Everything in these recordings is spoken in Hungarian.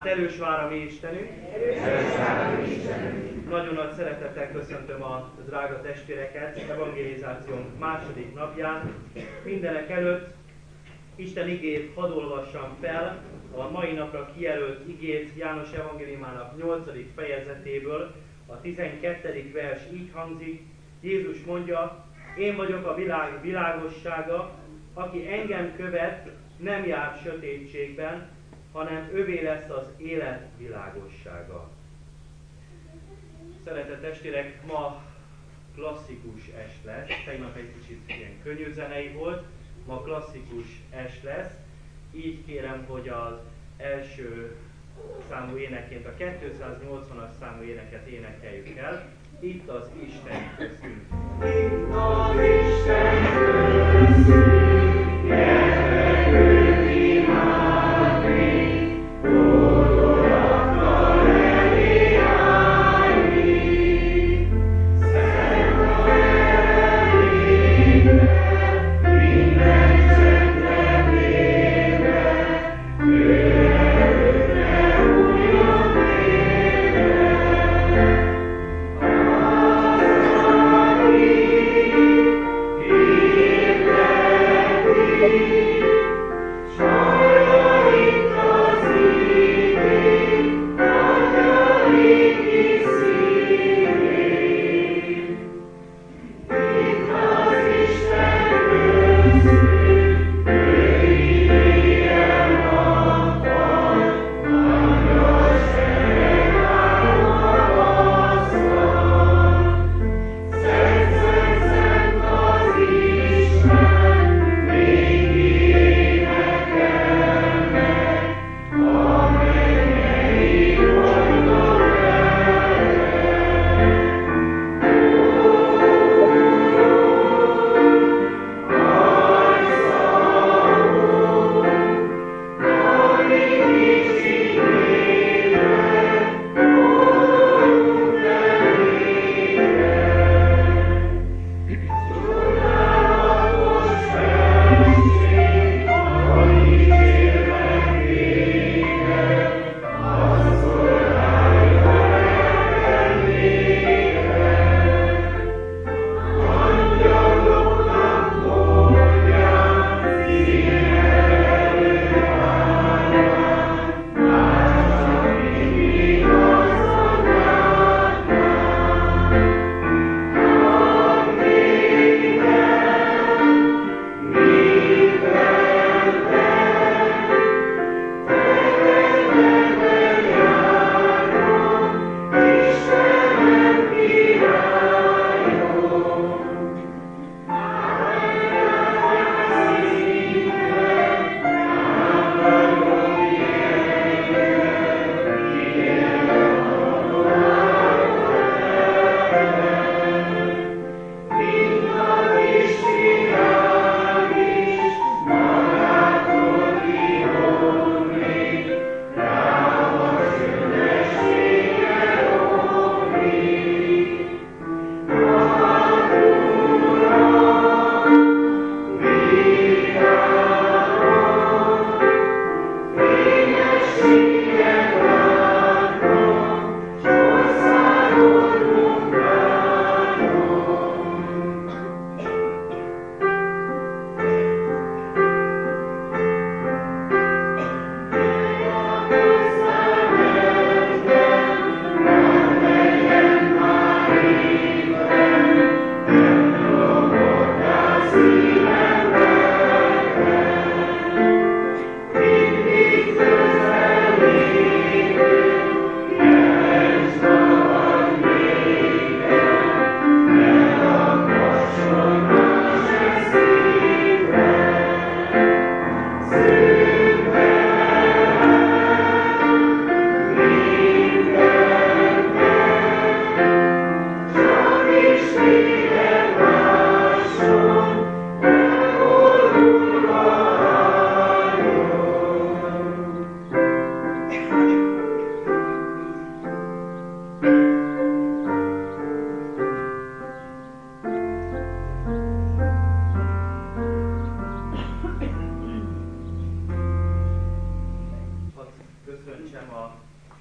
Erős vár a mi Istenünk! Nagyon nagy szeretettel köszöntöm a drága testvéreket evangelizációnk második napján. Mindenek előtt Isten igét hadd olvassam fel, a mai napra kijelölt igét János evangéliumának 8. fejezetéből, a 12. vers így hangzik. Jézus mondja: én vagyok a világ világossága, aki engem követ, nem jár sötétségben, hanem övé lesz az élet világossága. Szeretett testvérek, ma klasszikus est lesz. Tegnap egy kicsit ilyen könnyű zenei volt, ma klasszikus est lesz. Így kérem, hogy az első számú énekként a 280-as számú éneket énekeljük el. Itt az Isten közünk. Itt az Isten közünk. Yeah.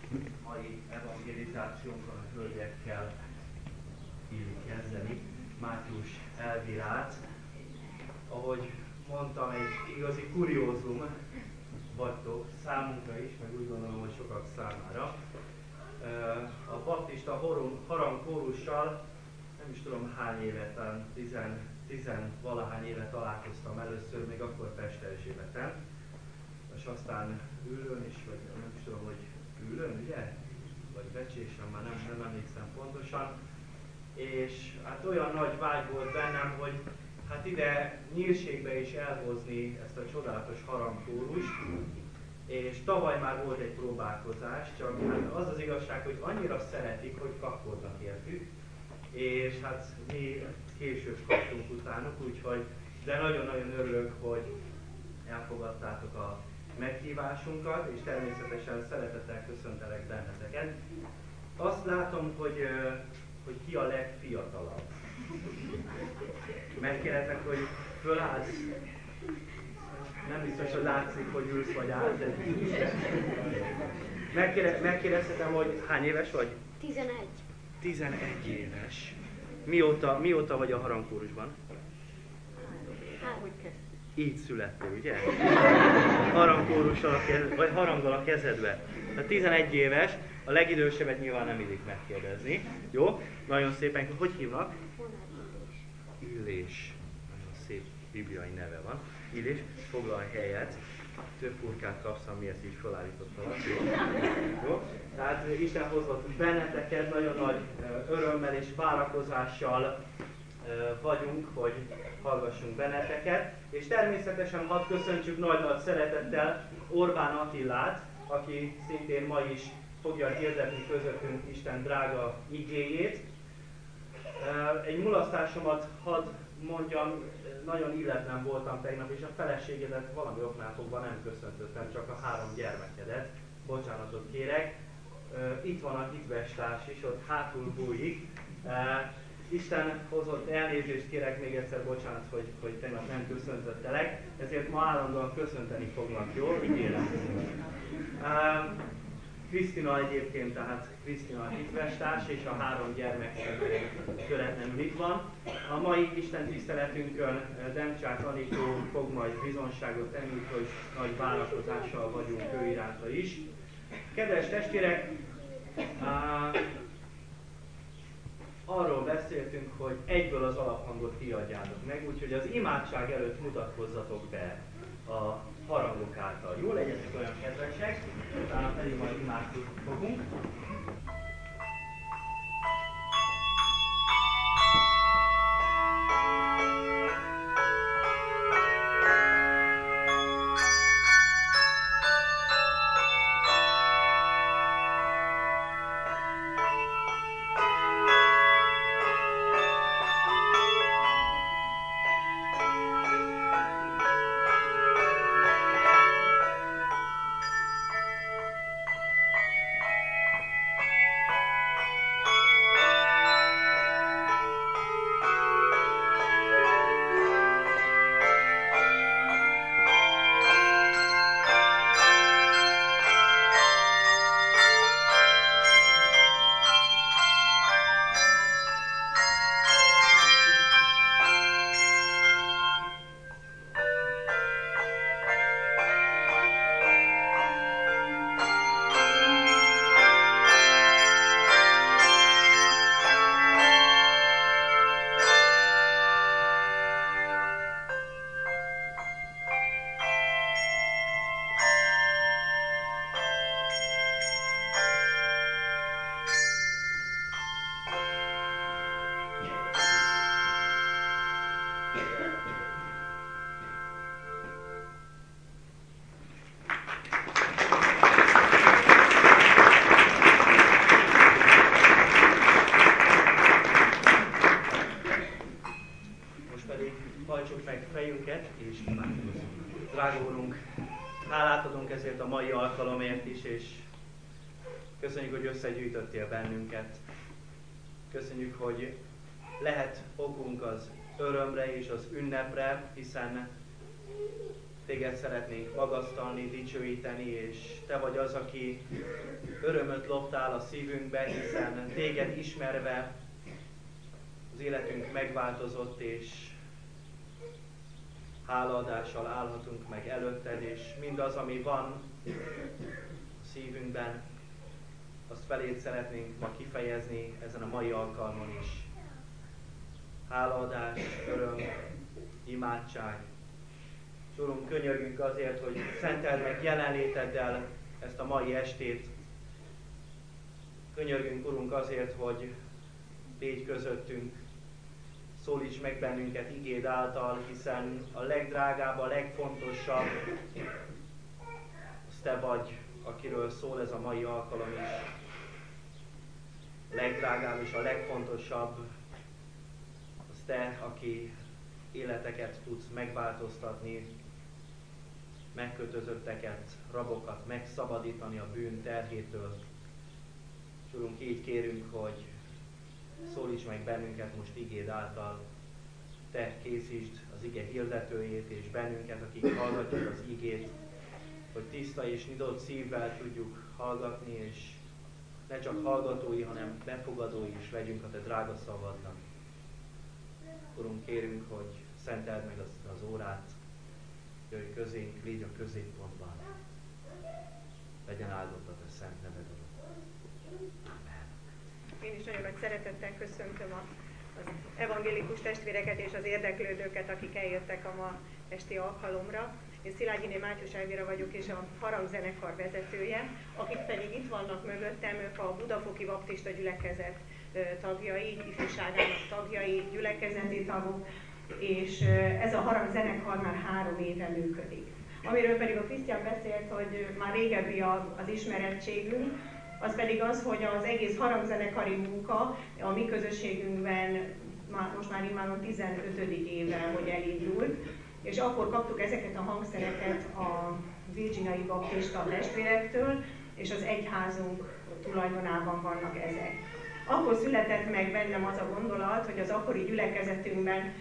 mai evangelizációnkon a hölgyekkel illik kezdeni. Mátyus elbírált. Ahogy mondtam, egy igazi kuriózum vagytok számunkra is, meg úgy gondolom, hogy sokak számára. A baptista harangkórussal nem is tudom hány éve, talán 10-valahány éve találkoztam először, még akkor Pesterzsébeten. És aztán Üllőn is, vagy nem is tudom, hogy Üllőn, ugye? Vagy Becsésen, már nem emlékszem pontosan. És hát olyan nagy vágy volt bennem, hogy hát ide Nyírségbe is elhozni ezt a csodálatos harangkórust. És tavaly már volt egy próbálkozás, csak hát az az igazság, hogy annyira szeretik, hogy kapkodnak értük. És hát mi később kaptunk utánuk, úgyhogy de nagyon-nagyon örülök, hogy elfogadtátok a meghívásunkat, és természetesen szeretettel köszöntelek benneteket. Azt látom, hogy ki a legfiatalabb. Megkérhetek, hogy fölállsz. Nem biztos, hogy látszik, hogy ülsz vagy állsz, de megkérdezhetem, hogy hány éves vagy? 11. 11 éves. Mióta vagy a harangkórusban? Így születtél, ugye? Harangkórussal vagy haranggal a kezedbe. Tehát 11 éves, a legidősebbet nyilván nem illik megkérdezni. Jó? Nagyon szépen. Hogy hívnak? Illés. Nagyon szép bibliai neve van. Illés, foglalj helyet. Több furkát kapsz, amiért így felállítottalak. Jó? Tehát Isten hozott benneteket, nagyon nagy örömmel és várakozással vagyunk, hogy hallgassunk benneteket. És természetesen hadd köszöntsük nagy szeretettel Orbán Attilát, aki szintén ma is fogja hirdetni közöttünk Isten drága igéjét. Egy mulasztásomat hadd mondjam, nagyon illetlen voltam tegnap, és a feleségedet valami oknál fogva nem köszöntöttem, csak a 3 gyermekedet. Bocsánatot kérek. Itt van a hitvestárs is, ott hátul bújik. Isten hozott, elnézést kérek, még egyszer bocsánat, hogy tegnap nem köszöntöttelek, ezért ma állandóan köszönteni fognak, jó? Ígérem. Krisztina egyébként, tehát Krisztina a hitvestárs, és a 3 gyermek közvetlenül itt van. A mai Isten tiszteletünkön Demcsák Anikó fog majd bizonságot tenni, hogy nagy várakozással vagyunk ő iránta is. Kedves testvérek, arról beszéltünk, hogy egyből az alaphangot kiadjátok meg, úgyhogy az imádság előtt mutatkozzatok be a harangok által. Jó, legyetek olyan kedvesek, utána pedig majd imádkozni fogunk. Köszönjük, hogy összegyűjtöttél bennünket. Köszönjük, hogy lehet okunk az örömre és az ünnepre, hiszen Téged szeretnénk magasztalni, dicsőíteni, és Te vagy az, aki örömöt loptál a szívünkben, hiszen Téged ismerve az életünk megváltozott, és hálaadással állhatunk meg előtted, és mindaz, ami van a szívünkben, azt feléd szeretnénk ma kifejezni ezen a mai alkalmon is. Hálaadás, öröm, imádság. Urunk, könyörgünk azért, hogy szenteld meg jelenléteddel ezt a mai estét. Könyörgünk, Urunk, azért, hogy légy közöttünk, szólíts meg bennünket igéd által, hiszen a legdrágább, a legfontosabb, az Te vagy, akiről szól ez a mai alkalom is. A legdrágább és a legfontosabb, az Te, aki életeket tudsz megváltoztatni, megkötözötteket, rabokat megszabadítani a bűn terhétől. És Urunk, így kérünk, hogy szólíts meg bennünket most igéd által, Te készítsd az ige hirdetőjét és bennünket, akik hallgatjuk az igét, hogy tiszta és nyitott szívvel tudjuk hallgatni, és ne csak hallgatói, hanem befogadói is legyünk a Te drága szavadnak. Urunk, kérünk, hogy szenteld meg az órát, jöjj közénk, légy a középpontban. Legyen áldott a Te szent neved, Urunk. Amen. Én is nagyon nagy szeretettel köszöntöm az evangélikus testvéreket és az érdeklődőket, akik eljöttek a ma esti alkalomra. Én Szilágyiné Mátyus Elvira vagyok, és a harangzenekar vezetője, akik pedig itt vannak mögöttem, ők a Budafoki Baptista Gyülekezet tagjai, ifjúságának tagjai, gyülekezeti tagok, és ez a harangzenekar már 3 éve működik. Amiről pedig a Krisztián beszélt, hogy már régebbi az ismerettségünk, az pedig az, hogy az egész harangzenekari munka a mi közösségünkben most már immáron 15. éve, hogy elindult, és akkor kaptuk ezeket a hangszereket a virginiai baptista testvérektől, és az egyházunk tulajdonában vannak ezek. Akkor született meg bennem az a gondolat, hogy az akkori gyülekezetünkben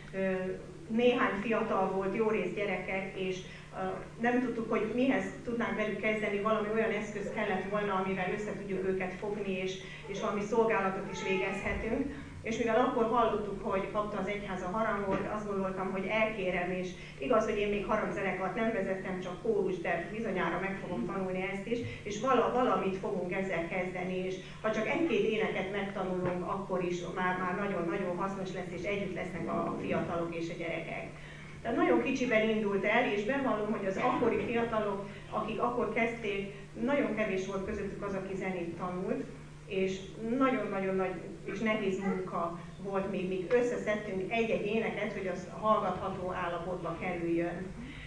néhány fiatal volt, jó rész gyerekek, és nem tudtuk, hogy mihez tudnánk velük kezdeni, valami olyan eszköz kellett volna, amivel össze tudjuk őket fogni, és valami szolgálatot is végezhetünk. És mivel akkor hallottuk, hogy kapta az egyház a harangot, azt gondoltam, hogy elkérem, és igaz, hogy én még harangzenekart nem vezettem, csak kórus, de bizonyára meg fogom tanulni ezt is, és valamit fogunk ezzel kezdeni, és ha csak 1-2 éneket megtanulunk, akkor is már nagyon-nagyon hasznos lesz, és együtt lesznek a fiatalok és a gyerekek. Tehát nagyon kicsiben indult el, és bevallom, hogy az akkori fiatalok, akik akkor kezdték, nagyon kevés volt közöttük az, aki zenét tanult, és nagyon-nagyon nagy és nehéz munka volt, míg összeszedtünk egy-egy éneket, hogy az hallgatható állapotba kerüljön.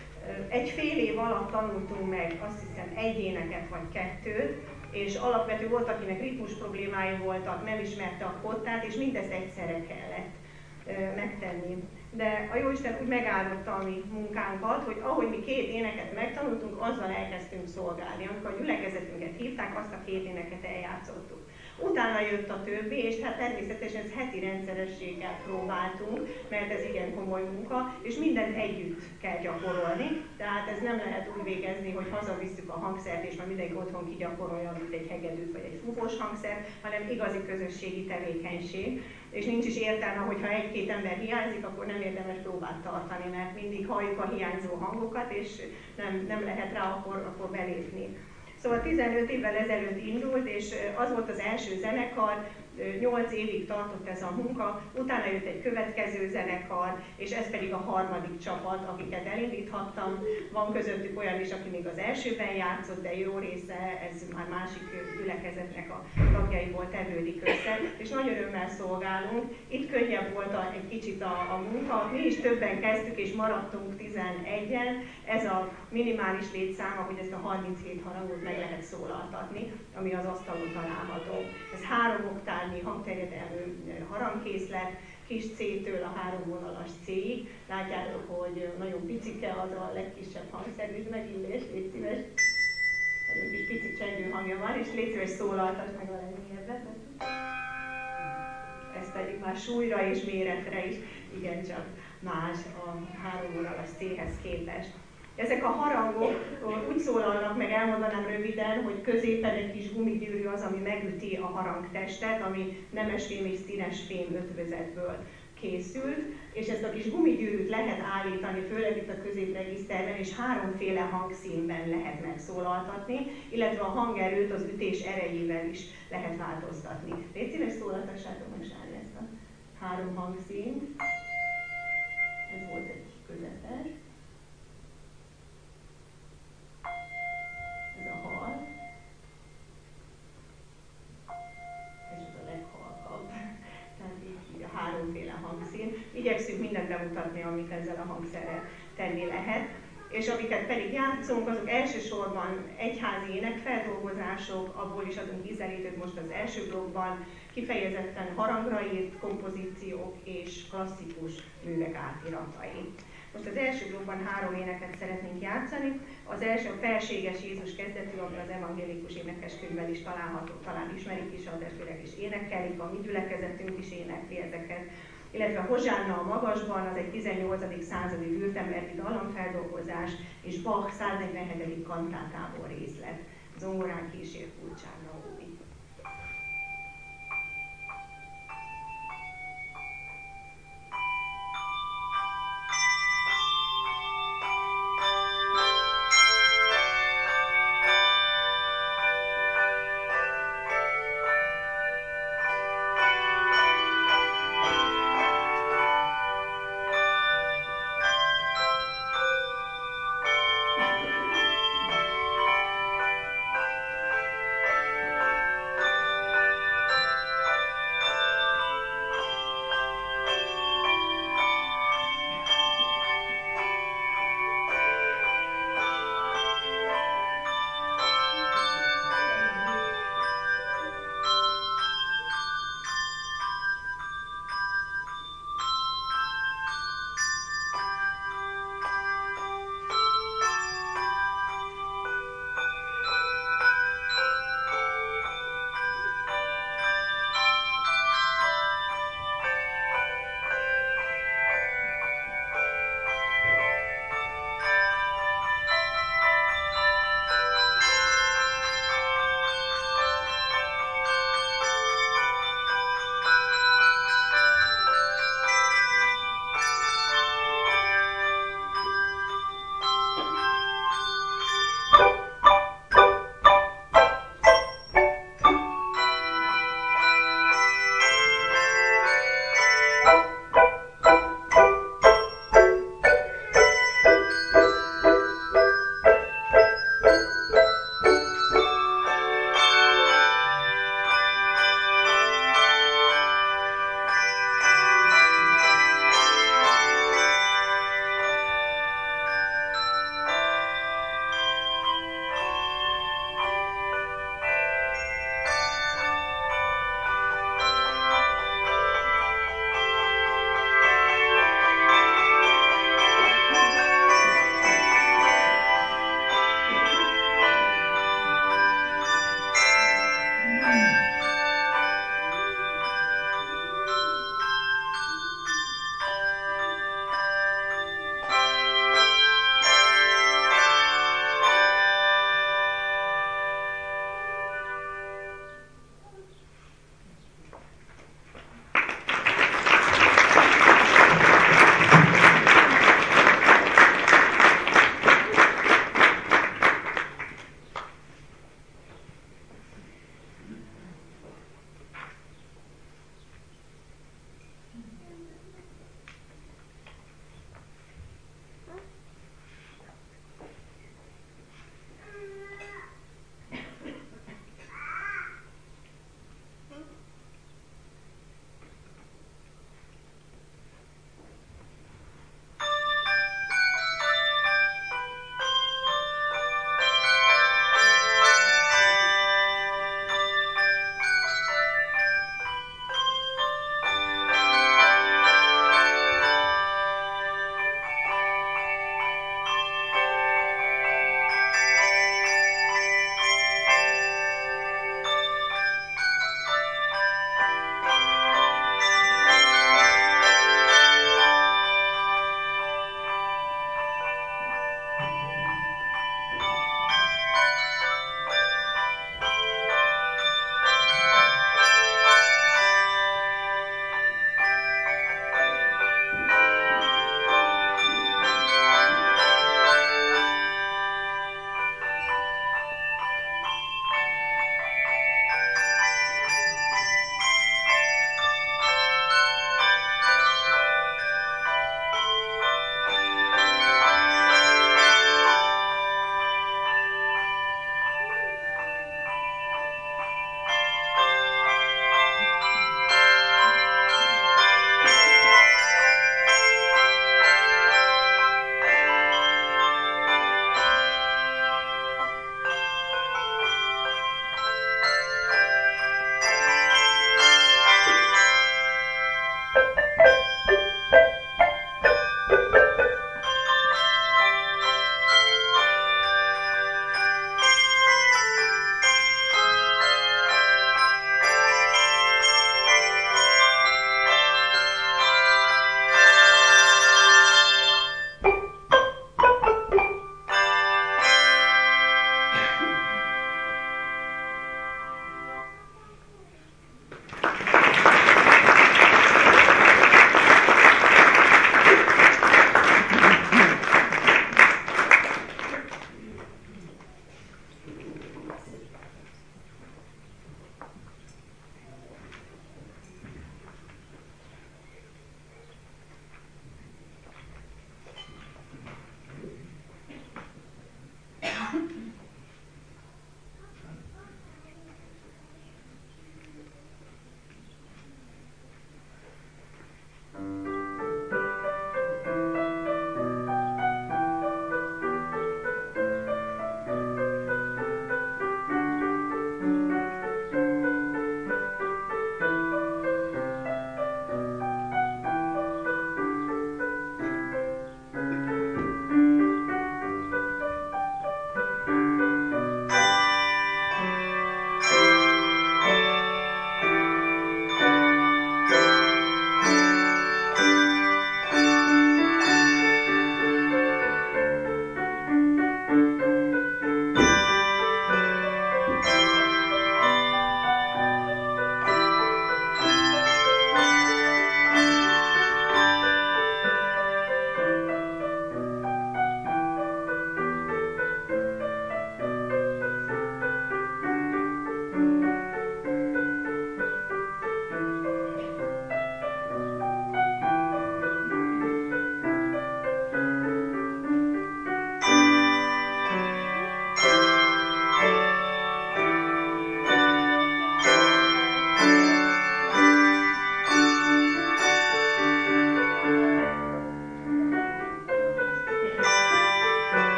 1 fél év alatt tanultunk meg, azt hiszem, 1 éneket vagy 2, és alapvető volt, akinek ritmus problémái voltak, nem ismerte a kottát, és mindezt egyszerre kellett megtenni. De a Jóisten úgy megáldotta a mi munkánkat, hogy ahogy mi 2 éneket megtanultunk, azzal elkezdtünk szolgálni. Amikor a gyülekezetünket hívták, azt a 2 éneket eljátszottuk. Utána jött a többi, és hát természetesen ezt heti rendszerességgel próbáltunk, mert ez igen komoly munka, és mindent együtt kell gyakorolni. Tehát ez nem lehet úgy végezni, hogy hazavisszük a hangszert, és majd mindenki otthon kigyakorolja, mint egy hegedűt vagy egy fúvós hangszert, hanem igazi közösségi tevékenység. És nincs is értelme, hogyha 1-2 ember hiányzik, akkor nem érdemes próbát tartani, mert mindig halljuk a hiányzó hangokat, és nem lehet rá akkor belépni. Szóval 15 évvel ezelőtt indult, és az volt az első zenekar, 8 évig tartott ez a munka, utána jött egy következő zenekar, és ez pedig a 3. csapat, akiket elindíthattam. Van közöttük olyan is, aki még az elsőben játszott, de jó része, ez már másik gyülekezetnek a tagjaiból tevődik össze, és nagy örömmel szolgálunk. Itt könnyebb volt egy kicsit a munka, mi is többen kezdtük, és maradtunk 11-en. Ez a minimális létszáma, hogy ezt a 37 harangot meg lehet szólaltatni, ami az asztalon található. Ez 3 oktávnyi hangterjedelmű harangkészlet, kis C-től a 3 vonalas C-ig. Látjátok, hogy nagyon picike az a legkisebb hangszerű, megillés, légy szíves. Nagyon kis pici csengő hangja van, és légy szíves szólaltasd meg a legmélyebbet. Ez pedig már súlyra és méretre is igencsak más a 3 vonalas C-hez képest. Ezek a harangok úgy szólalnak meg, elmondanám röviden, hogy középen egy kis gumigyűrű az, ami megüti a harangtestet, ami nemesfém és színesfém ötvözetből készült, és ezt a kis gumigyűrűt lehet állítani, főleg itt a középregiszterben, és háromféle hangszínben lehet megszólaltatni, illetve a hangerőt az ütés erejével is lehet változtatni. Légy szíves, szólaltassátok meg, Sári, ezt a három hangszínt. Ez volt egy közepes. Ez a hal. És ez a leghalkabb. Tehát így a háromféle hangszín. Igyekszünk mindent bemutatni, amit ezzel a hangszerrel tenni lehet. És amiket pedig játszunk, azok elsősorban egyházi énekfeldolgozások, abból is adunk ízelítőt most az első blokkban, kifejezetten harangra írt kompozíciók és klasszikus művek átiratai. Most az első blokkban 3 éneket szeretnénk játszani. Az első a Felséges Jézus kezdetű, ami az evangélikus énekeskönyvben is található, talán ismerik is, a testvérek is énekelik, a mi gyülekezetünk is énekli ezeket. Illetve Hozsánna a magasban, az egy 18. századi württembergi dallamfeldolgozás, és Bach 147. kantátából részlet. Zongorán kísért Kulcsárna Óvi.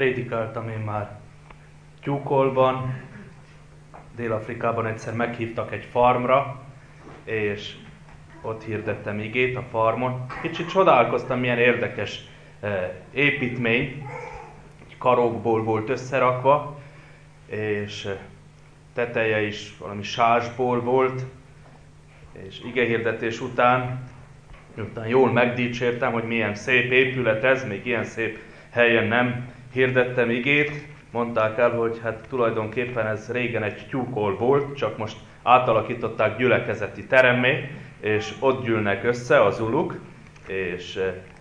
prédikáltam én már Tyúkolban, Dél-Afrikában egyszer meghívtak egy farmra, és ott hirdettem igét a farmon. Kicsit csodálkoztam, milyen érdekes építmény, karokból volt összerakva, és teteje is valami sásból volt, és igehirdetés után, miután jól megdicsértem, hogy milyen szép épület ez, még ilyen szép helyen nem hirdettem igét, mondták el, hogy hát tulajdonképpen ez régen egy tyúkol volt, csak most átalakították gyülekezeti teremmé, és ott gyűlnek össze az uluk, és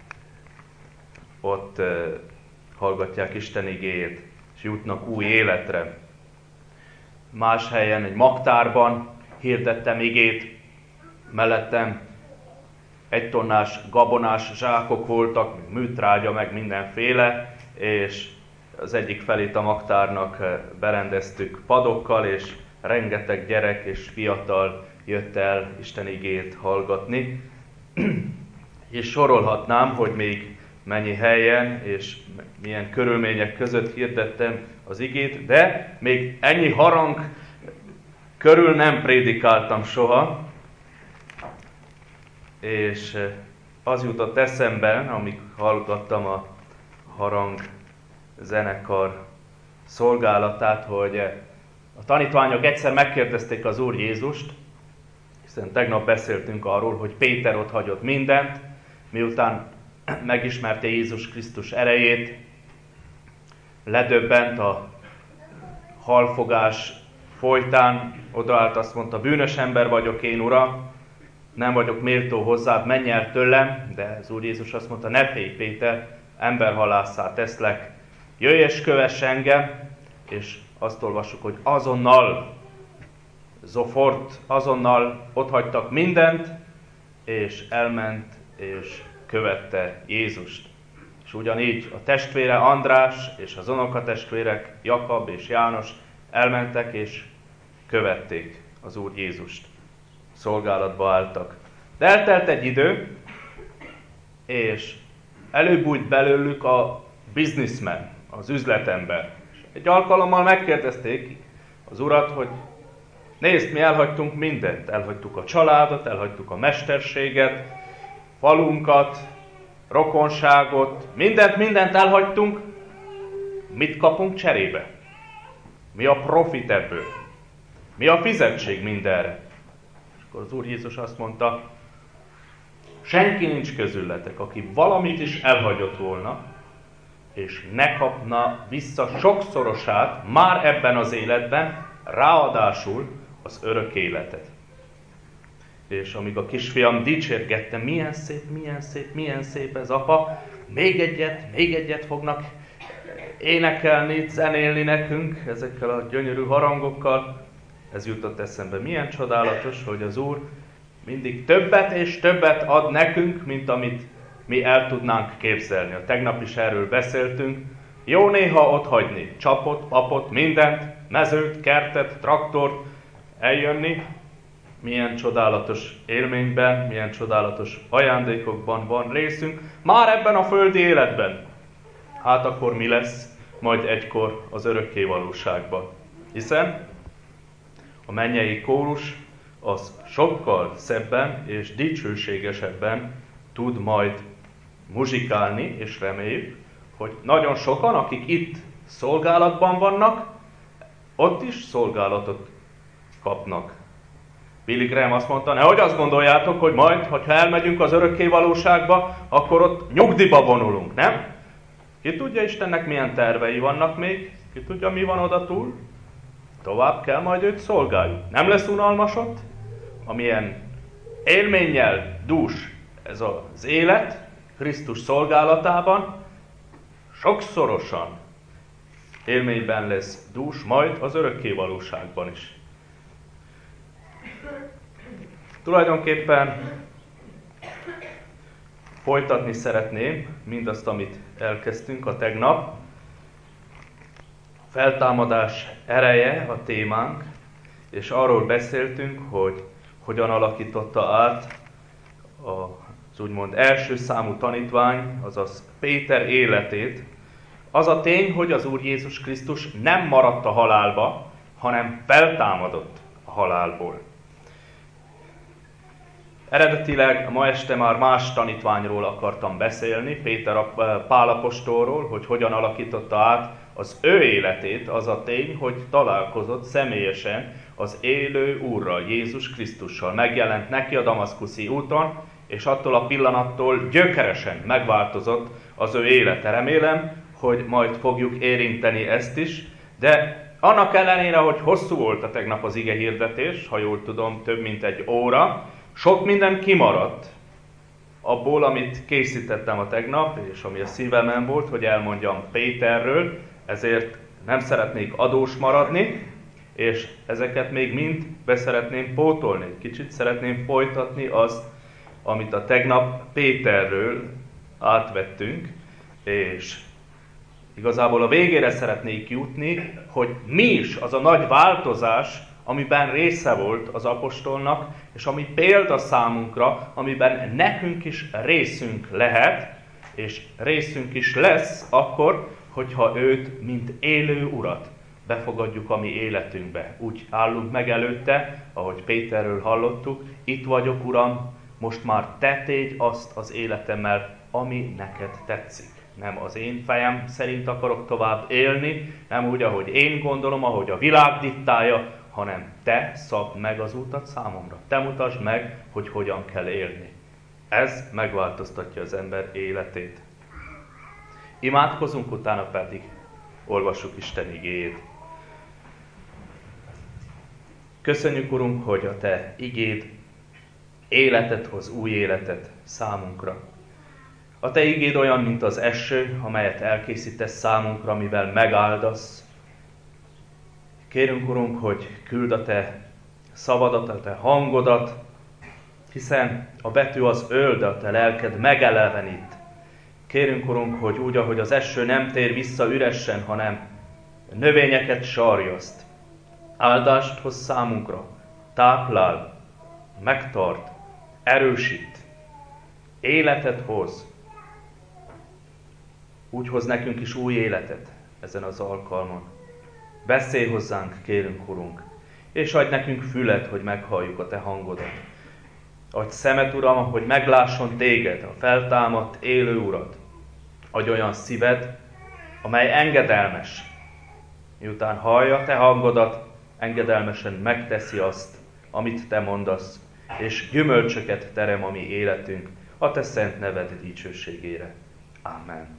ott hallgatják Isten igéjét, és jutnak új életre. Más helyen, egy magtárban hirdettem igét, mellettem 1 tonnás gabonás zsákok voltak, műtrágya, meg mindenféle, és az egyik felét a magtárnak berendeztük padokkal, és rengeteg gyerek és fiatal jött el Isten igét hallgatni. És sorolhatnám, hogy még mennyi helyen és milyen körülmények között hirdettem az igét, de még ennyi harang körül nem prédikáltam soha. És az jutott eszembe, amíg hallgattam a harang zenekar szolgálatát, hogy a tanítványok egyszer megkérdezték az Úr Jézust, hiszen tegnap beszéltünk arról, hogy Péter ott hagyott mindent, miután megismerte Jézus Krisztus erejét, ledöbbent a halfogás folytán, odaállt, azt mondta, bűnös ember vagyok én, Uram, nem vagyok méltó hozzád, menj el tőlem, de az Úr Jézus azt mondta, ne félj Péter, emberhalásszá teszlek, jöjj és kövess engem, és azt olvassuk, hogy azonnal, azonnal otthagytak mindent, és elment, és követte Jézust. És ugyanígy a testvére András, és az unokatestvérek Jakab és János elmentek, és követték az Úr Jézust. Szolgálatba álltak. De eltelt egy idő, és előbújt belőlük a businessman, az üzletember. Egy alkalommal megkérdezték az Urat, hogy nézd, mi elhagytunk mindent. Elhagytuk a családot, elhagytuk a mesterséget, falunkat, rokonságot, mindent elhagytunk. Mit kapunk cserébe? Mi a profit ebből? Mi a fizetség mindenre? És akkor az Úr Jézus azt mondta, senki nincs közületek, aki valamit is elhagyott volna, és ne kapna vissza sokszorosát már ebben az életben, ráadásul az örök életet. És amíg a kisfiam dicsérgette, milyen szép ez, apa, még egyet fognak énekelni, zenélni nekünk ezekkel a gyönyörű harangokkal. Ez jutott eszembe, milyen csodálatos, hogy az Úr mindig többet és többet ad nekünk, mint amit mi el tudnánk képzelni. A tegnap is erről beszéltünk. Jó néha otthagyni csapot, papot, mindent, mezőt, kertet, traktort, eljönni. Milyen csodálatos élményben, milyen csodálatos ajándékokban van részünk. Már ebben a földi életben. Hát akkor mi lesz majd egykor az örökké valóságban? Hiszen a mennyei kórus az sokkal szebben és dicsőségesebben tud majd muzsikálni, és reméljük, hogy nagyon sokan, akik itt szolgálatban vannak, ott is szolgálatot kapnak. Billy Graham azt mondta, nehogy azt gondoljátok, hogy majd, hogyha elmegyünk az örökké valóságba, akkor ott nyugdíjba vonulunk, nem? Ki tudja Istennek milyen tervei vannak még? Ki tudja, mi van oda túl? Tovább kell majd őt szolgáljuk. Nem lesz unalmas ott? Amilyen élménnyel dús ez az élet, Krisztus szolgálatában, sokszorosan élményben lesz dús, majd az örökké valóságban is. Tulajdonképpen folytatni szeretném mindazt, amit elkezdtünk a tegnap. Feltámadás ereje a témánk, és arról beszéltünk, hogy hogyan alakította át az úgymond első számú tanítvány, azaz Péter életét Az a tény, hogy az Úr Jézus Krisztus nem maradt a halálba, hanem feltámadott a halálból. Eredetileg ma este már más tanítványról akartam beszélni, Pál apostolról, hogy hogyan alakította át az ő életét, az a tény, hogy találkozott személyesen az élő Úrral, Jézus Krisztussal. Megjelent neki a damaszkuszi úton, és attól a pillanattól gyökeresen megváltozott az ő élete. Remélem, hogy majd fogjuk érinteni ezt is, de annak ellenére, hogy hosszú volt a tegnap az ige hirdetés, ha jól tudom, több mint 1 óra, sok minden kimaradt abból, amit készítettem a tegnap, és ami a szívemen volt, hogy elmondjam Péterről, ezért nem szeretnék adós maradni, és ezeket még mind beszeretném pótolni. Egy kicsit szeretném folytatni azt, amit a tegnap Péterről átvettünk, és igazából a végére szeretnék jutni, hogy mi is az a nagy változás, amiben része volt az apostolnak, és ami példa számunkra, amiben nekünk is részünk lehet, és részünk is lesz akkor, hogyha őt, mint élő Urat befogadjuk a mi életünkbe. Úgy állunk meg előtte, ahogy Péterről hallottuk, itt vagyok, Uram, most már te tégy azt az életemmel, ami neked tetszik. Nem az én fejem szerint akarok tovább élni, nem úgy, ahogy én gondolom, ahogy a világ diktálja, hanem te szabd meg az útat számomra. Te mutasd meg, hogy hogyan kell élni. Ez megváltoztatja az ember életét. Imádkozunk, utána pedig olvassuk Isten igéjét. Köszönjük, Urunk, hogy a te igéd életet hoz, új életet számunkra. A te igéd olyan, mint az eső, amelyet elkészítesz számunkra, amivel megáldasz. Kérünk, Urunk, hogy küld a te szavadat, a te hangodat, hiszen a betű az öl, de a te lelked megelevenít. Kérünk, Urunk, hogy úgy, ahogy az eső nem tér vissza üresen, hanem növényeket sarjaszt. Áldást hoz számunkra, táplál, megtart, erősít, életet hoz. Úgy hoz nekünk is új életet ezen az alkalmon. Beszélj hozzánk, kérünk, Urunk, és adj nekünk fület, hogy meghalljuk a te hangodat. Adj szemet, Uram, hogy meglásson téged, a feltámadt élő Urat. Adj olyan szíved, amely engedelmes. Miután hallja te hangodat, engedelmesen megteszi azt, amit te mondasz, és gyümölcsöket terem a mi életünk, a te szent neved dicsőségére. Amen.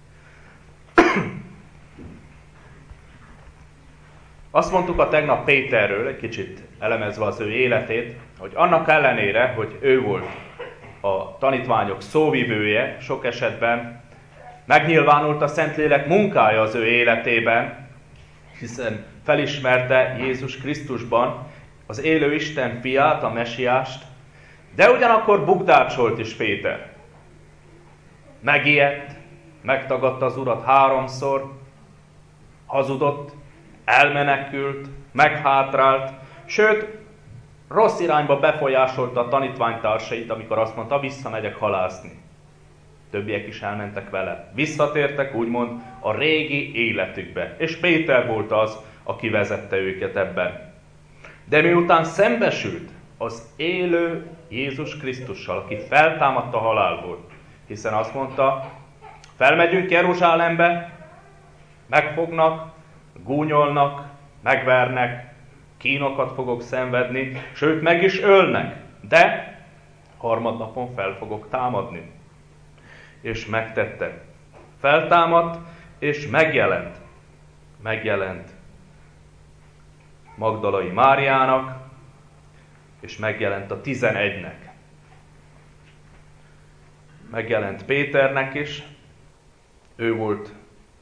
Azt mondtuk a tegnap Péterről, egy kicsit elemezve az ő életét, hogy annak ellenére, hogy ő volt a tanítványok szóvivője, sok esetben megnyilvánult a Szentlélek munkája az ő életében, hiszen felismerte Jézus Krisztusban az élő Isten fiát, a mesiást, de ugyanakkor bukdácsolt is Péter. Megijedt, megtagadta az Urat 3-szor, hazudott, elmenekült, meghátrált, sőt, rossz irányba befolyásolta a tanítványtársait, amikor azt mondta, visszamegyek halászni. Többiek is elmentek vele. Visszatértek úgymond a régi életükbe. És Péter volt az, aki vezette őket ebben. De miután szembesült az élő Jézus Krisztussal, aki feltámadt a halálból, hiszen azt mondta, felmegyünk Jeruzsálembe, megfognak, gúnyolnak, megvernek, kínokat fogok szenvedni, sőt meg is ölnek, de harmadnapon fel fogok támadni. És megtette. Feltámadt, és megjelent. Megjelent Magdalai Máriának, és megjelent a 11-nek. Megjelent Péternek is, ő volt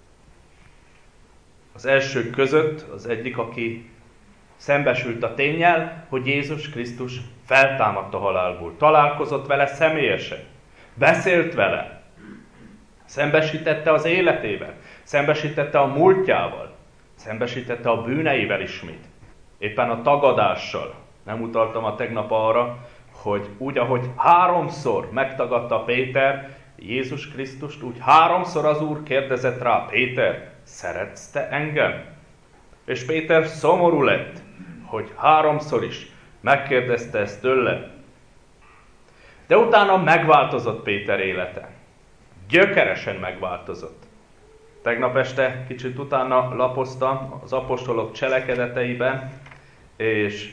az elsők között az egyik, aki szembesült a ténnyel, hogy Jézus Krisztus feltámadt a halálból. Találkozott vele személyesen, beszélt vele, szembesítette az életével, szembesítette a múltjával, szembesítette a bűneivel ismét, éppen a tagadással. Nem utaltam a tegnap arra, hogy úgy, ahogy 3-szor megtagadta Péter Jézus Krisztust, úgy 3-szor az Úr kérdezett rá: Péter, szeretsz te engem? És Péter szomorú lett, hogy 3-szor is megkérdezte ezt tőle. De utána megváltozott Péter élete. Gyökeresen megváltozott. Tegnap este kicsit utána lapoztam az apostolok cselekedeteiben, és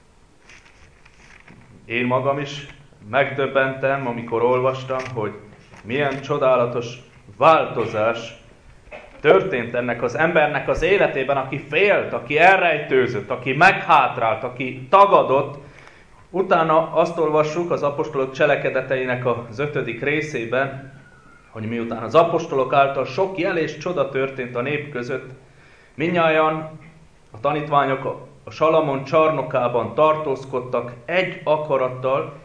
én magam is megdöbbentem, amikor olvastam, hogy milyen csodálatos változás történt ennek az embernek az életében, aki félt, aki elrejtőzött, aki meghátrált, aki tagadott. Utána azt olvassuk az apostolok cselekedeteinek az 5. részében, hogy miután az apostolok által sok jel és csoda történt a nép között, mindnyájan a tanítványok a Salamon csarnokában tartózkodtak egy akarattal,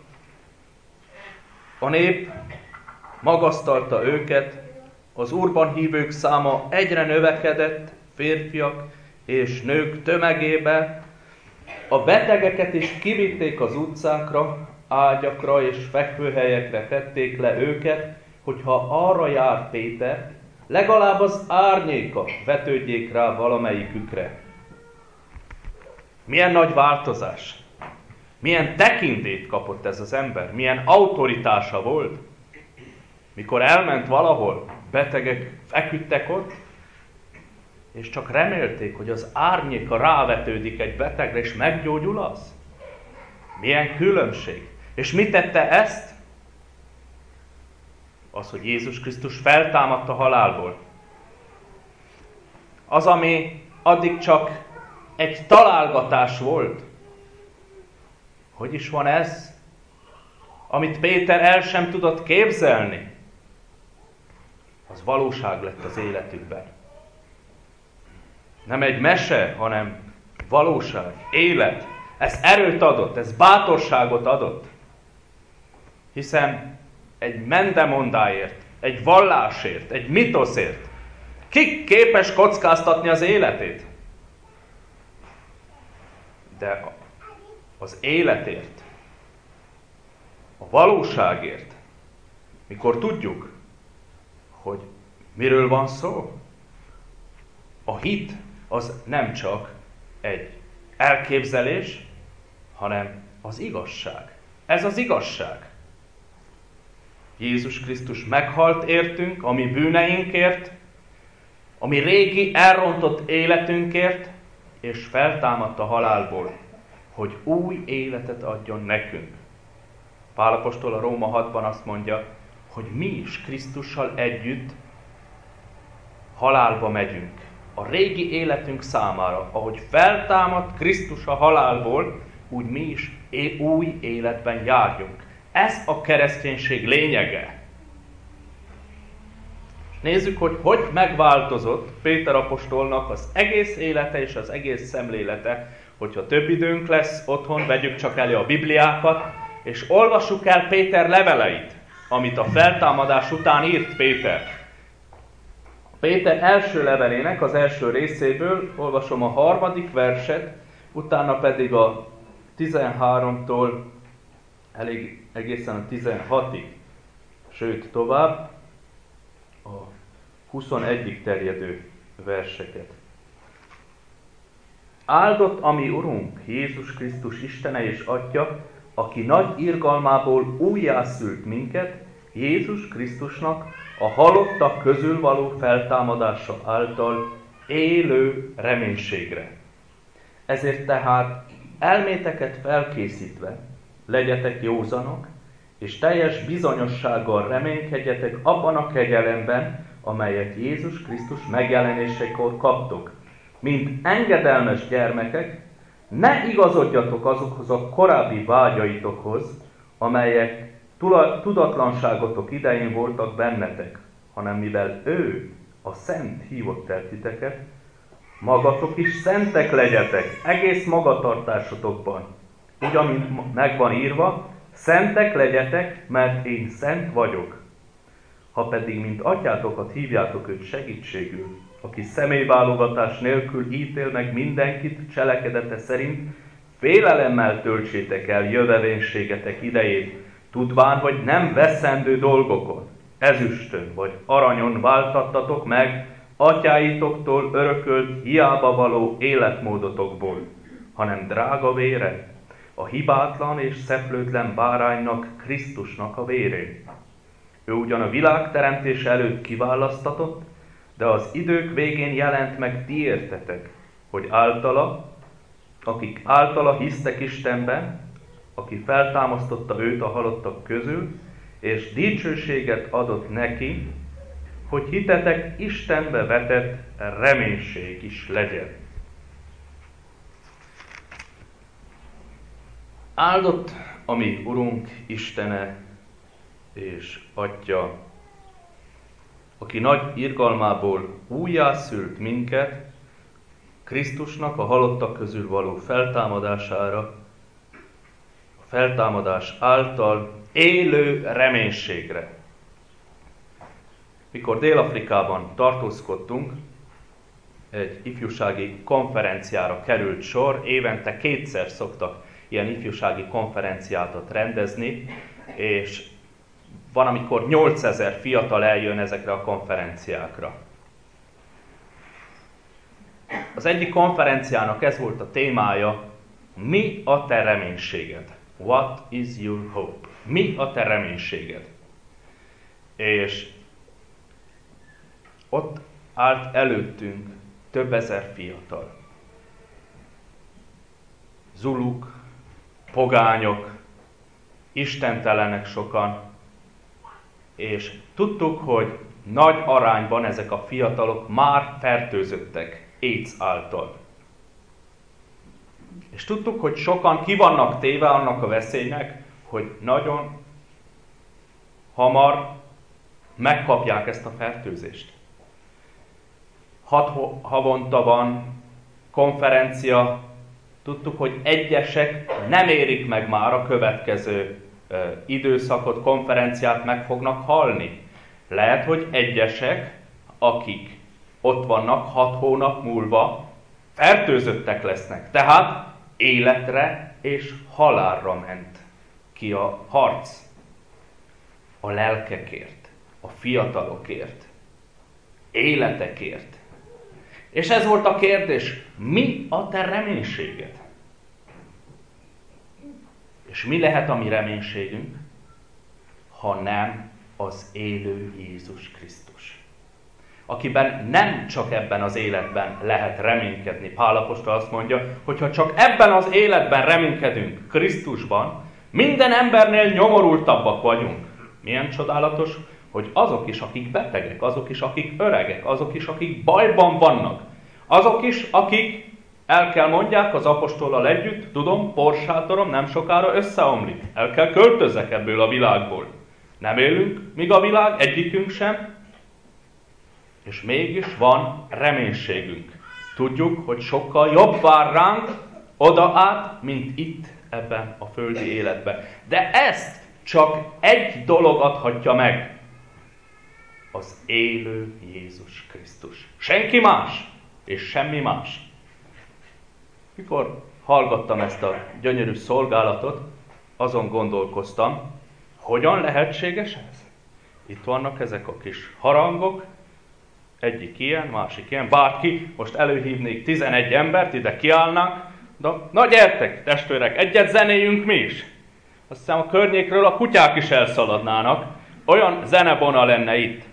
a nép magasztalta őket, az Úrban hívők száma egyre növekedett, férfiak és nők tömegébe, a betegeket is kivitték az utcákra, ágyakra és fekvőhelyekre tették le őket, hogyha arra jár Péter, legalább az árnyéka vetődjék rá valamelyikükre. Milyen nagy változás! Milyen tekintét kapott ez az ember, milyen autoritása volt. Mikor elment valahol, betegek feküdtek ott, és csak remélték, hogy az árnyéka rávetődik egy betegre, és meggyógyul az. Milyen különbség! És mit tette ezt? Az, hogy Jézus Krisztus feltámadt a halálból. Az, ami addig csak egy találgatás volt. Hogy is van ez? Amit Péter el sem tudott képzelni, az valóság lett az életükben. Nem egy mese, hanem valóság, élet. Ez erőt adott, ez bátorságot adott. Hiszen egy mendemondáért, egy vallásért, egy mitoszért ki képes kockáztatni az életét? De az életért, a valóságért, mikor tudjuk, hogy miről van szó, a hit az nem csak egy elképzelés, hanem az igazság. Ez az igazság. Jézus Krisztus meghalt értünk, a mi bűneinkért, a mi régi elrontott életünkért, és feltámadt a halálból, hogy új életet adjon nekünk. Pál apostol a Róma 6-ban azt mondja, hogy mi is Krisztussal együtt halálba megyünk. A régi életünk számára, ahogy feltámadt Krisztus a halálból, úgy mi is új életben járjunk. Ez a kereszténység lényege. Nézzük, hogy megváltozott Péter apostolnak az egész élete és az egész szemlélete. Hogyha több időnk lesz otthon, vegyük csak elő a Bibliákat, és olvassuk el Péter leveleit, amit a feltámadás után írt Péter. Péter első levelének az első részéből olvasom a 3. verset, utána pedig a 13-tól egészen a 16-ig, sőt tovább a 21-ig terjedő verseket. Áldott a mi Urunk, Jézus Krisztus Istene és Atya, aki nagy irgalmából újjászült minket, Jézus Krisztusnak a halottak közül való feltámadása által élő reménységre. Ezért tehát elméteket felkészítve legyetek józanok, és teljes bizonyossággal reménykedjetek abban a kegyelemben, amelyet Jézus Krisztus megjelenésekor kaptok. Mint engedelmes gyermekek, ne igazodjatok azokhoz a korábbi vágyaitokhoz, amelyek tudatlanságotok idején voltak bennetek, hanem mivel ő, a Szent hívott el titeket, magatok is szentek legyetek egész magatartásotokban. Úgy, amint megvan írva, szentek legyetek, mert én szent vagyok. Ha pedig, mint atyátokat hívjátok őt segítségül, aki személyválogatás nélkül ítél meg mindenkit cselekedete szerint, félelemmel töltsétek el jövevénységetek idejét, tudván, hogy nem veszendő dolgokon, ezüstön vagy aranyon váltattatok meg atyáitoktól örökölt hiába való életmódotokból, hanem drága véren, a hibátlan és szeplőtlen báránynak, Krisztusnak a vérén. Ő ugyan a világ teremtése előtt kiválasztatott, de az idők végén jelent meg ti értetek, hogy akik általa hisztek Istenben, aki feltámasztotta őt a halottak közül, és dicsőséget adott neki, hogy hitetek Istenbe vetett reménység is legyen. Áldott a mi Urunk Istene és Atya, aki nagy irgalmából újjászült minket Krisztusnak a halottak közül való feltámadására, a feltámadás által élő reménységre. Mikor Dél-Afrikában tartózkodtunk, egy ifjúsági konferenciára került sor, évente 2-szer szoktak ilyen ifjúsági konferenciákat rendezni, és van, amikor 8000 fiatal eljön ezekre a konferenciákra. Az egyik konferenciának ez volt a témája: mi a te reménységed? What is your hope? Mi a te reménységed? És ott állt előttünk több ezer fiatal. Zuluk, pogányok, istentelenek sokan, és tudtuk, hogy nagy arányban ezek a fiatalok már fertőzöttek AIDS által. És tudtuk, hogy sokan ki vannak téve annak a veszélynek, hogy nagyon hamar megkapják ezt a fertőzést. 6 havonta van konferencia, tudtuk, hogy egyesek nem érik meg már a következő időszakot, konferenciát, meg fognak halni. Lehet, hogy egyesek, akik ott vannak 6 hónap múlva, fertőzöttek lesznek. Tehát életre és halálra ment ki a harc. A lelkekért, a fiatalokért, életekért. És ez volt a kérdés: mi a te reménységed? És mi lehet a mi reménységünk, ha nem az élő Jézus Krisztus, akiben nem csak ebben az életben lehet reménykedni. Pál apostol azt mondja, hogy ha csak ebben az életben reménykedünk Krisztusban, minden embernél nyomorultabbak vagyunk. Milyen csodálatos, hogy azok is, akik betegek, azok is, akik öregek, azok is, akik bajban vannak, azok is, akik el kell mondják az apostollal együtt, tudom, porsátorom nem sokára összeomlik, el kell költözzek ebből a világból. Nem élünk, míg a világ, egyikünk sem, és mégis van reménységünk. Tudjuk, hogy sokkal jobb vár ránk oda át, mint itt ebben a földi életben. De ezt csak egy dolog adhatja meg: az élő Jézus Krisztus. Senki más, és semmi más. Mikor hallgattam ezt a gyönyörű szolgálatot, azon gondolkoztam, hogyan lehetséges ez? Itt vannak ezek a kis harangok, egyik ilyen, másik ilyen, bárki, most előhívnék 11 embert, ide kiállnak, de na gyertek, testvérek, egyet zenéljünk mi is. Azt hiszem, a környékről a kutyák is elszaladnának, olyan zenebona lenne itt.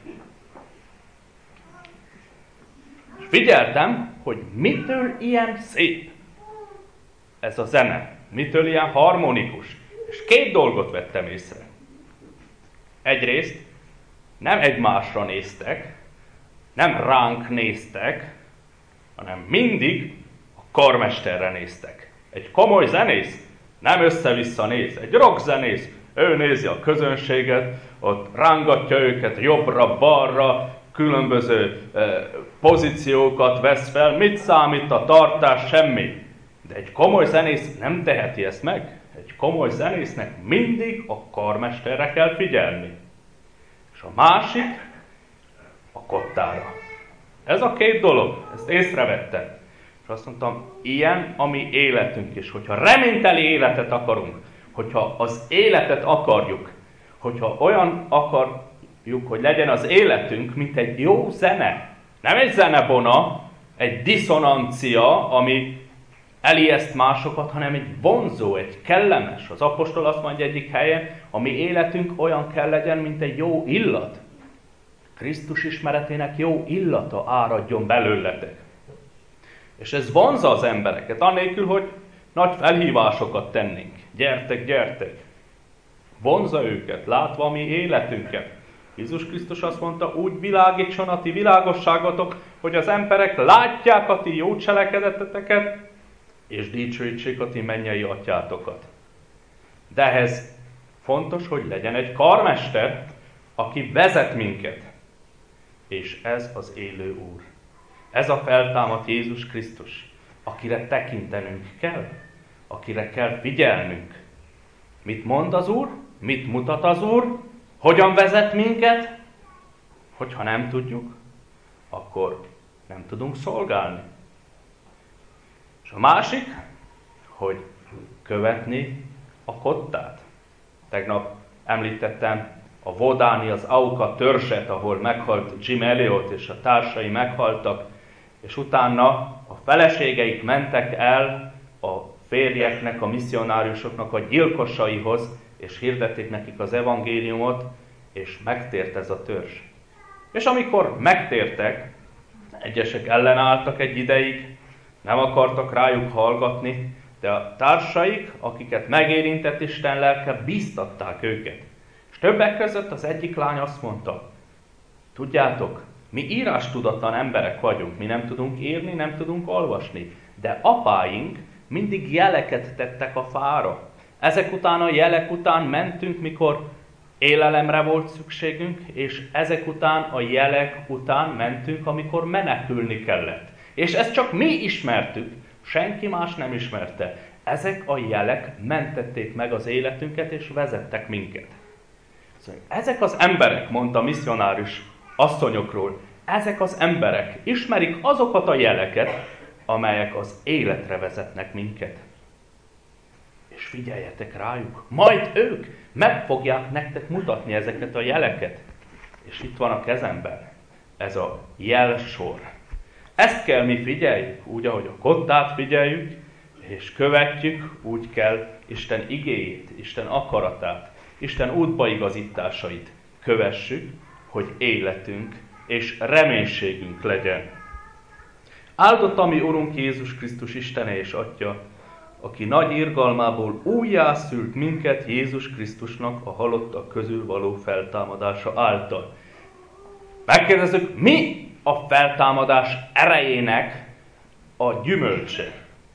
És figyeltem, hogy mitől ilyen szép ez a zene, mitől ilyen harmonikus. És 2 dolgot vettem észre. Egyrészt nem egymásra néztek, nem ránk néztek, hanem mindig a karmesterre néztek. Egy komoly zenész nem össze-vissza néz. Egy rockzenész, ő nézi a közönséget, ott rángatja őket jobbra-balra, különböző pozíciókat vesz fel, mit számít a tartás, semmi. De egy komoly zenész nem teheti ezt meg. Egy komoly zenésznek mindig a karmesterre kell figyelni. És a másik a kottára. Ez a 2 dolog, ezt észrevettem. És azt mondtam, ilyen a mi életünk is. Hogyha reményteli életet akarunk, hogyha az életet akarjuk, hogyha olyan akarjuk hogy legyen az életünk, mint egy jó zene. Nem egy zenebona, egy diszonancia, ami elijeszt másokat, hanem egy vonzó, egy kellemes. Az apostol azt mondja egyik helyen, a mi életünk olyan kell legyen, mint egy jó illat. Krisztus ismeretének jó illata áradjon belőletek. És ez vonzza az embereket, annélkül, hogy nagy felhívásokat tennénk. Gyertek, gyertek! Vonzza őket, látva a mi életünket. Jézus Krisztus azt mondta, úgy világítson a ti világosságotok, hogy az emberek látják a ti jó cselekedeteket, és dicsőítsék a ti mennyei atyátokat. De ehhez fontos, hogy legyen egy karmester, aki vezet minket. És ez az élő Úr. Ez a feltámadt Jézus Krisztus, akire tekintenünk kell, akire kell figyelnünk. Mit mond az Úr? Mit mutat az Úr? Hogyan vezet minket? Hogyha nem tudjuk, akkor nem tudunk szolgálni. És a másik, hogy követni a kottát. Tegnap említettem a Vodáni, az Auka törzset, ahol meghalt Jim Elliot és a társai meghaltak, és utána a feleségeik mentek el a férjeknek, a misszionáriusoknak a gyilkosaihoz, és hirdették nekik az evangéliumot, és megtért ez a törzs. És amikor megtértek, egyesek ellenálltak egy ideig, nem akartak rájuk hallgatni, de a társaik, akiket megérintett Isten lelke, bíztatták őket. És többek között az egyik lány azt mondta, tudjátok, mi írástudatlan emberek vagyunk, mi nem tudunk írni, nem tudunk olvasni, de apáink mindig jeleket tettek a fára. Ezek után a jelek után mentünk, mikor élelemre volt szükségünk, és ezek után a jelek után mentünk, amikor menekülni kellett. És ezt csak mi ismertük, senki más nem ismerte. Ezek a jelek mentették meg az életünket, és vezettek minket. Szóval ezek az emberek, mondta a misszionárius asszonyokról, ezek az emberek ismerik azokat a jeleket, amelyek az életre vezetnek minket. És figyeljetek rájuk, majd ők meg fogják nektek mutatni ezeket a jeleket. És itt van a kezemben ez a jelsor. Ezt kell mi figyeljük, úgy, ahogy a kottát figyeljük, és követjük, úgy kell Isten igéjét, Isten akaratát, Isten útbaigazításait kövessük, hogy életünk és reménységünk legyen. Áldott a mi Urunk Jézus Krisztus Istene és Atya, aki nagy irgalmából újjászült minket Jézus Krisztusnak a halottak közül való feltámadása által. Megkérdezzük, mi a feltámadás erejének a gyümölcse?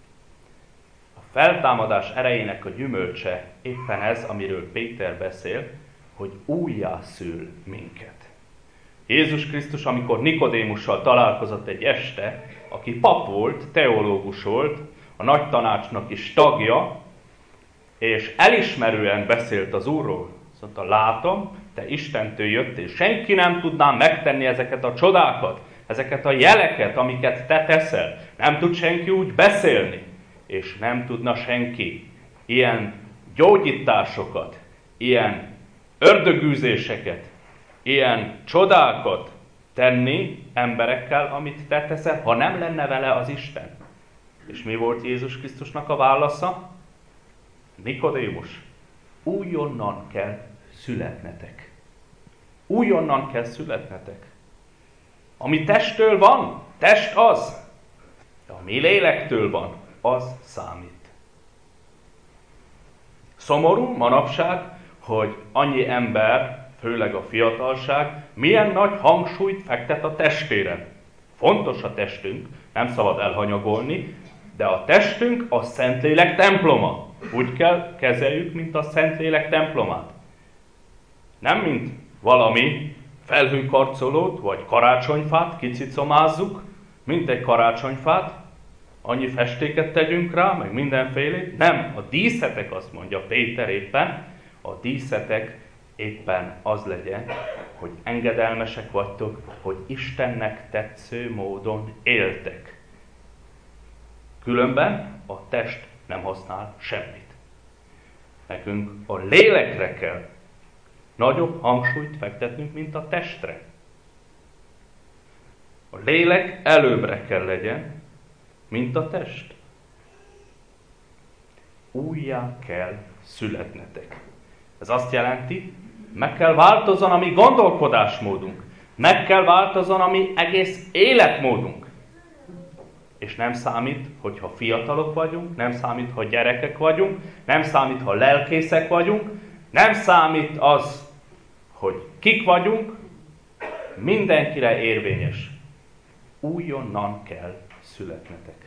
A feltámadás erejének a gyümölcse éppen ez, amiről Péter beszél, hogy újjászül minket. Jézus Krisztus, amikor Nikodémussal találkozott egy este, aki pap volt, teológus volt, a nagy tanácsnak is tagja, és elismerően beszélt az Úrról. Azt mondta, látom, te Istentől jöttél, senki nem tudná megtenni ezeket a csodákat, ezeket a jeleket, amiket te teszel. Nem tud senki úgy beszélni, és nem tudna senki ilyen gyógyításokat, ilyen ördögűzéseket, ilyen csodákat tenni emberekkel, amit te teszel, ha nem lenne vele az Isten. És mi volt Jézus Krisztusnak a válasza? Nikodémus, újonnan kell születnetek. Újonnan kell születnetek. Ami testtől van, test az. De ami lélektől van, az számít. Szomorú manapság, hogy annyi ember, főleg a fiatalság, milyen nagy hangsúlyt fektet a testére. Fontos a testünk, nem szabad elhanyagolni, de a testünk a Szentlélek temploma. Úgy kell kezeljük, mint a Szentlélek templomát. Nem mint valami felhőkarcolót, vagy karácsonyfát kicicomázzuk, mint egy karácsonyfát, annyi festéket tegyünk rá, meg mindenfélét. Nem, a díszetek, azt mondja Péter éppen, a díszetek éppen az legyen, hogy engedelmesek vagytok, hogy Istennek tetsző módon éltek. Különben a test nem használ semmit. Nekünk a lélekre kell nagyobb hangsúlyt fektetnünk, mint a testre. A lélek előbbre kell legyen, mint a test. Újjá kell születnetek. Ez azt jelenti, meg kell változzon a mi gondolkodásmódunk. Meg kell változzon a mi egész életmódunk. És nem számít, hogyha fiatalok vagyunk, nem számít, ha gyerekek vagyunk, nem számít, ha lelkészek vagyunk, nem számít az, hogy kik vagyunk, mindenkire érvényes. Újonnan kell születnetek.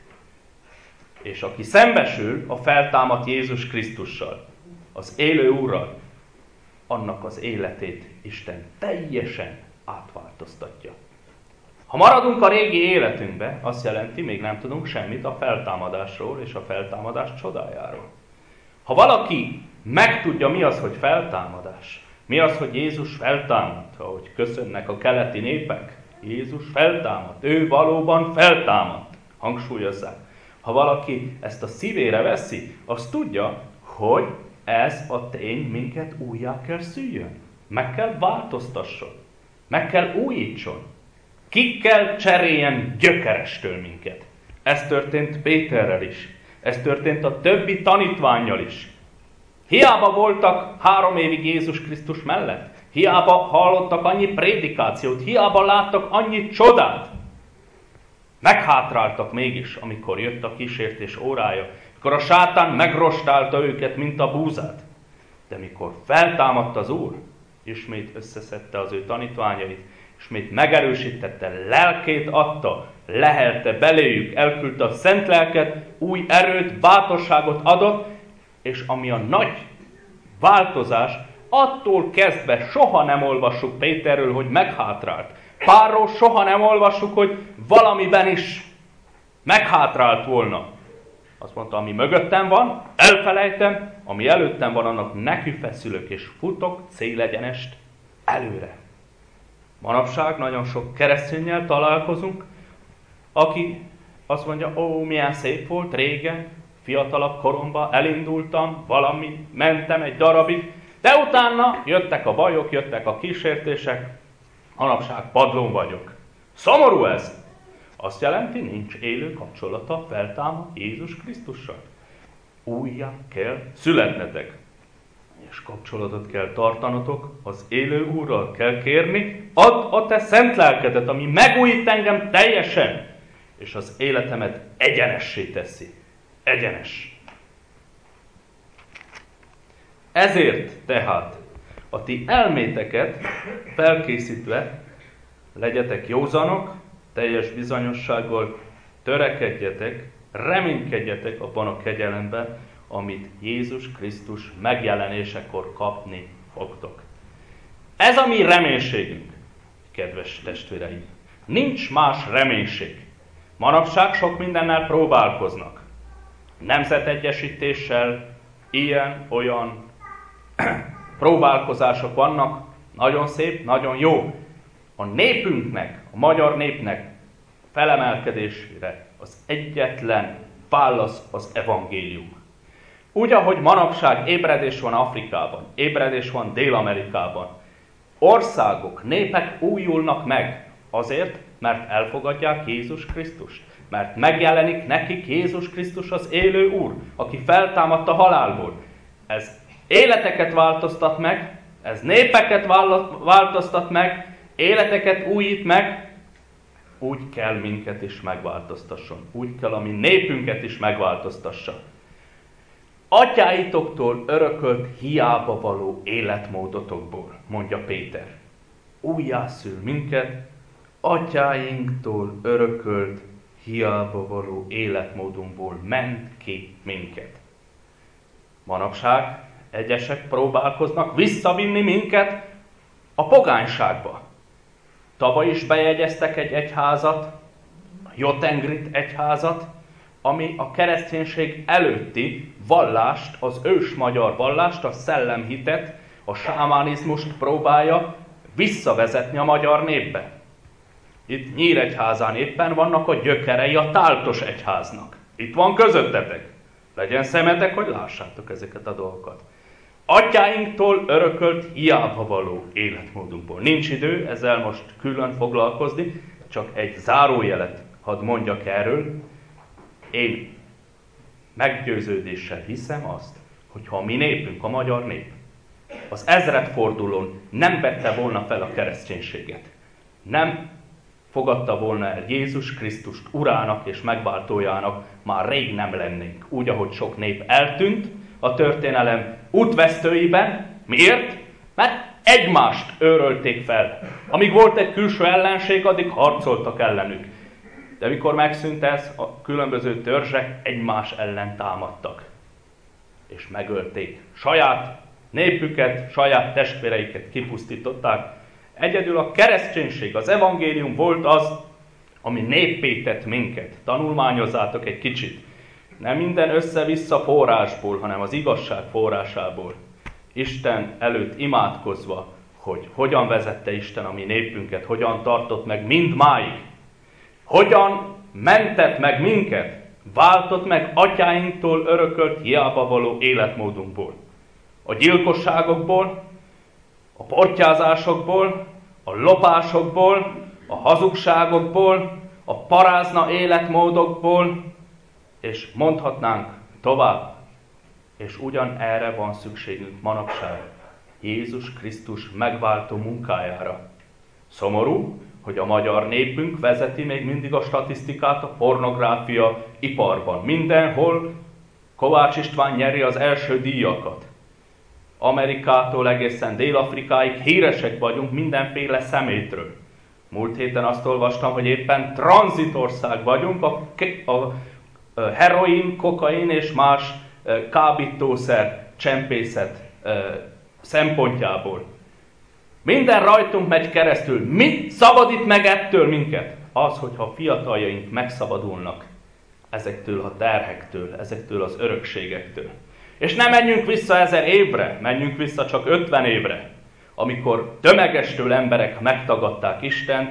És aki szembesül a feltámadt Jézus Krisztussal, az élő Úrral, annak az életét Isten teljesen átváltoztatja. Ha maradunk a régi életünkbe, azt jelenti, még nem tudunk semmit a feltámadásról és a feltámadás csodájáról. Ha valaki megtudja, mi az, hogy feltámadás, mi az, hogy Jézus feltámadt, ahogy köszönnek a keleti népek, Jézus feltámadt, ő valóban feltámadt, hangsúlyozzák. Ha valaki ezt a szívére veszi, az tudja, hogy ez a tény minket újjá kell szüljön. Meg kell változtasson. Meg kell újítson. Ki kell cseréljen gyökerestől minket. Ez történt Péterrel is. Ez történt a többi tanítvánnyal is. Hiába voltak 3 évig Jézus Krisztus mellett. Hiába hallottak annyi prédikációt. Hiába láttak annyi csodát. Meghátráltak mégis, amikor jött a kísértés órája. Mikor a sátán megrostálta őket, mint a búzát. De mikor feltámadt az Úr, ismét összeszedte az ő tanítványait, ismét megerősítette, lelkét adta, lehelte beléjük, elküldte a szent lelket, új erőt, bátorságot adott, és ami a nagy változás, attól kezdve soha nem olvassuk Péterről, hogy meghátrált. Pálról soha nem olvassuk, hogy valamiben is meghátrált volna. Azt mondta, ami mögöttem van, elfelejtem, ami előttem van, annak nekifeszülök és futok célegyenest előre. Manapság nagyon sok keresztényel találkozunk, aki azt mondja, ó, milyen szép volt régen, fiatalabb koromban elindultam, valami, mentem egy darabig, de utána jöttek a bajok, jöttek a kísértések, manapság padlón vagyok. Szomorú ez! Azt jelenti, nincs élő kapcsolata feltámadt Jézus Krisztussal. Újjá kell születnetek. És kapcsolatot kell tartanotok, az élő Úrral kell kérni, add a te szent lelkedet, ami megújít engem teljesen, és az életemet egyenessé teszi. Egyenes. Ezért tehát a ti elméteket felkészítve legyetek józanok, teljes bizonyossággal törekedjetek, reménykedjetek abban a kegyelemben, amit Jézus Krisztus megjelenésekor kapni fogtok. Ez a mi reménységünk, kedves testvéreim. Nincs más reménység. Manapság sok mindennel próbálkoznak. Nemzetegyesítéssel, ilyen, olyan próbálkozások vannak. Nagyon szép, nagyon jó. A népünknek, a magyar népnek felemelkedésére az egyetlen válasz az evangélium. Úgy, ahogy manapság ébredés van Afrikában, ébredés van Dél-Amerikában, országok, népek újulnak meg azért, mert elfogadják Jézus Krisztust. Mert megjelenik nekik Jézus Krisztus az élő Úr, aki feltámadt a halálból. Ez életeket változtat meg, ez népeket változtat meg, életeket újít meg, úgy kell minket is megváltoztasson. Úgy kell a mi népünket is megváltoztassa. Atyáitoktól örökölt hiába való életmódotokból, mondja Péter. Újjászül minket, atyáinktól örökölt hiába való életmódunkból ment ki minket. Manapság egyesek próbálkoznak visszavinni minket a pogányságba. Tavaly is bejegyeztek egy egyházat, a Jotengrit egyházat, ami a kereszténység előtti vallást, az ősmagyar vallást, a szellemhitet, a sámánizmust próbálja visszavezetni a magyar népbe. Itt Nyíregyházán éppen vannak a gyökerei a táltos egyháznak. Itt van közöttetek. Legyen szemetek, hogy lássátok ezeket a dolgokat. atyáinktól örökölt hiába való életmódunkból. Nincs idő ezzel most külön foglalkozni, csak egy zárójelet hadd mondjak erről. Én meggyőződéssel hiszem azt, hogy ha a mi népünk, a magyar nép, az ezredfordulón nem vette volna fel a kereszténységet, nem fogadta volna el Jézus Krisztust urának és megváltójának, már rég nem lennénk. Úgy, ahogy sok nép eltűnt a történelem útvesztőiben. Miért? Mert egymást őrölték fel. Amíg volt egy külső ellenség, addig harcoltak ellenük. De mikor megszűnt ez, a különböző törzsek egymás ellen támadtak. És megölték. Saját népüket, saját testvéreiket kipusztították. Egyedül a kereszténység, az evangélium volt az, ami néppé tett minket. Tanulmányozzátok egy kicsit. Nem minden össze-vissza forrásból, hanem az igazság forrásából. Isten előtt imádkozva, hogy hogyan vezette Isten a mi népünket, hogyan tartott meg mindmáig. Hogyan mentett meg minket, váltott meg atyáinktól örökölt hiába való életmódunkból. A gyilkosságokból, a portyázásokból, a lopásokból, a hazugságokból, a parázna életmódokból, és mondhatnánk tovább. És ugyan erre van szükségünk manapság, Jézus Krisztus megváltó munkájára. Szomorú, hogy a magyar népünk vezeti még mindig a statisztikát a pornográfia iparban. Mindenhol Kovács István nyeri az első díjakat. Amerikától egészen Dél-Afrikáig híresek vagyunk mindenféle szemétről. Múlt héten azt olvastam, hogy éppen tranzitország vagyunk a heroin, kokain és más kábítószer csempészet szempontjából. Minden rajtunk megy keresztül. Mi szabadít meg ettől minket? Az, hogyha a fiataljaink megszabadulnak ezektől a terhektől, ezektől az örökségektől. És ne menjünk vissza 1000 évre, menjünk vissza csak 50 évre, amikor tömegestől emberek megtagadták Istent,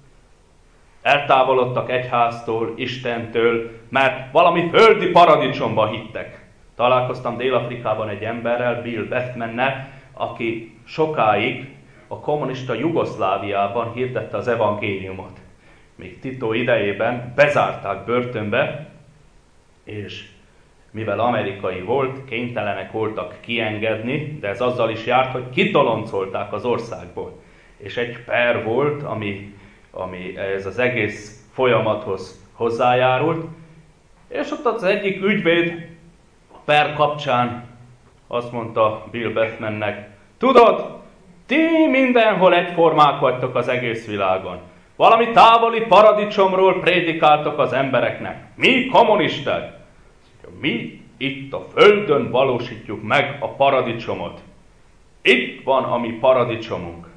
eltávolodtak egyháztól, Istentől, mert valami földi paradicsomba hittek. Találkoztam Dél-Afrikában egy emberrel, Bill Bethmannel, aki sokáig a kommunista Jugoszláviában hirdette az evangéliumot. Még Tito idejében bezárták börtönbe, és mivel amerikai volt, kénytelenek voltak kiengedni, de ez azzal is járt, hogy kitoloncolták az országból. És egy per volt, ami ez az egész folyamathoz hozzájárult, és ott az egyik ügyvéd a per kapcsán azt mondta Bill Bethmannek, tudod, ti mindenhol egyformák vagytok az egész világon. Valami távoli paradicsomról prédikáltok az embereknek. Mi kommunisták. Mi itt a földön valósítjuk meg a paradicsomot. Itt van a mi paradicsomunk.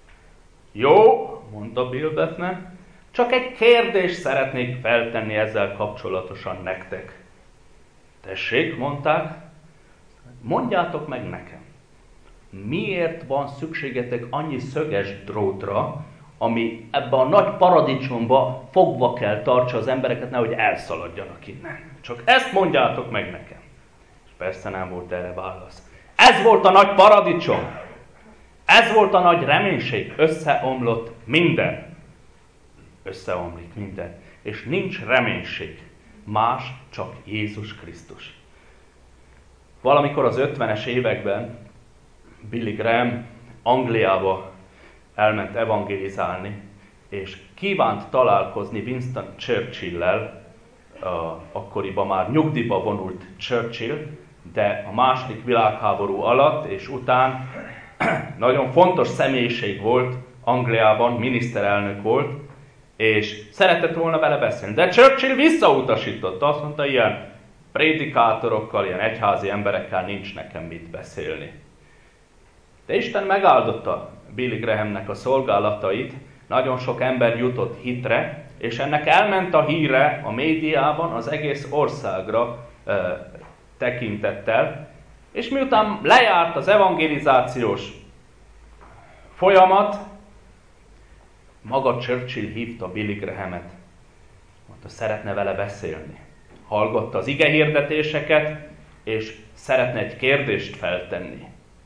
Jó, mondta Bill Bethman, csak egy kérdést szeretnék feltenni ezzel kapcsolatosan nektek. Tessék, mondták, mondjátok meg nekem, miért van szükségetek annyi szöges drótra, ami ebbe a nagy paradicsomba fogva kell tartsa az embereket, nehogy elszaladjanak innen. Csak ezt mondjátok meg nekem. És persze nem volt erre válasz. Ez volt a nagy paradicsom. Ez volt a nagy reménység. Összeomlott minden. Összeomlik minden. És nincs reménység. Más, csak Jézus Krisztus. Valamikor az 50-es években Billy Graham Angliába elment evangélizálni, és kívánt találkozni Winston Churchill-lel, akkoriban már nyugdíjba vonult Churchill, de a második világháború alatt és után nagyon fontos személyiség volt Angliában, miniszterelnök volt, és szeretett volna vele beszélni. De Churchill visszautasította, azt mondta, ilyen prédikátorokkal, ilyen egyházi emberekkel nincs nekem mit beszélni. De Isten megáldotta Billy Grahamnek a szolgálatait, nagyon sok ember jutott hitre, és ennek elment a híre a médiában az egész országra tekintettel, és miután lejárt az evangelizációs folyamat, maga Churchill hívta Billy Grahamet, mondta, szeretne vele beszélni. Hallgatta az igehirdetéseket, és szeretne egy kérdést feltenni.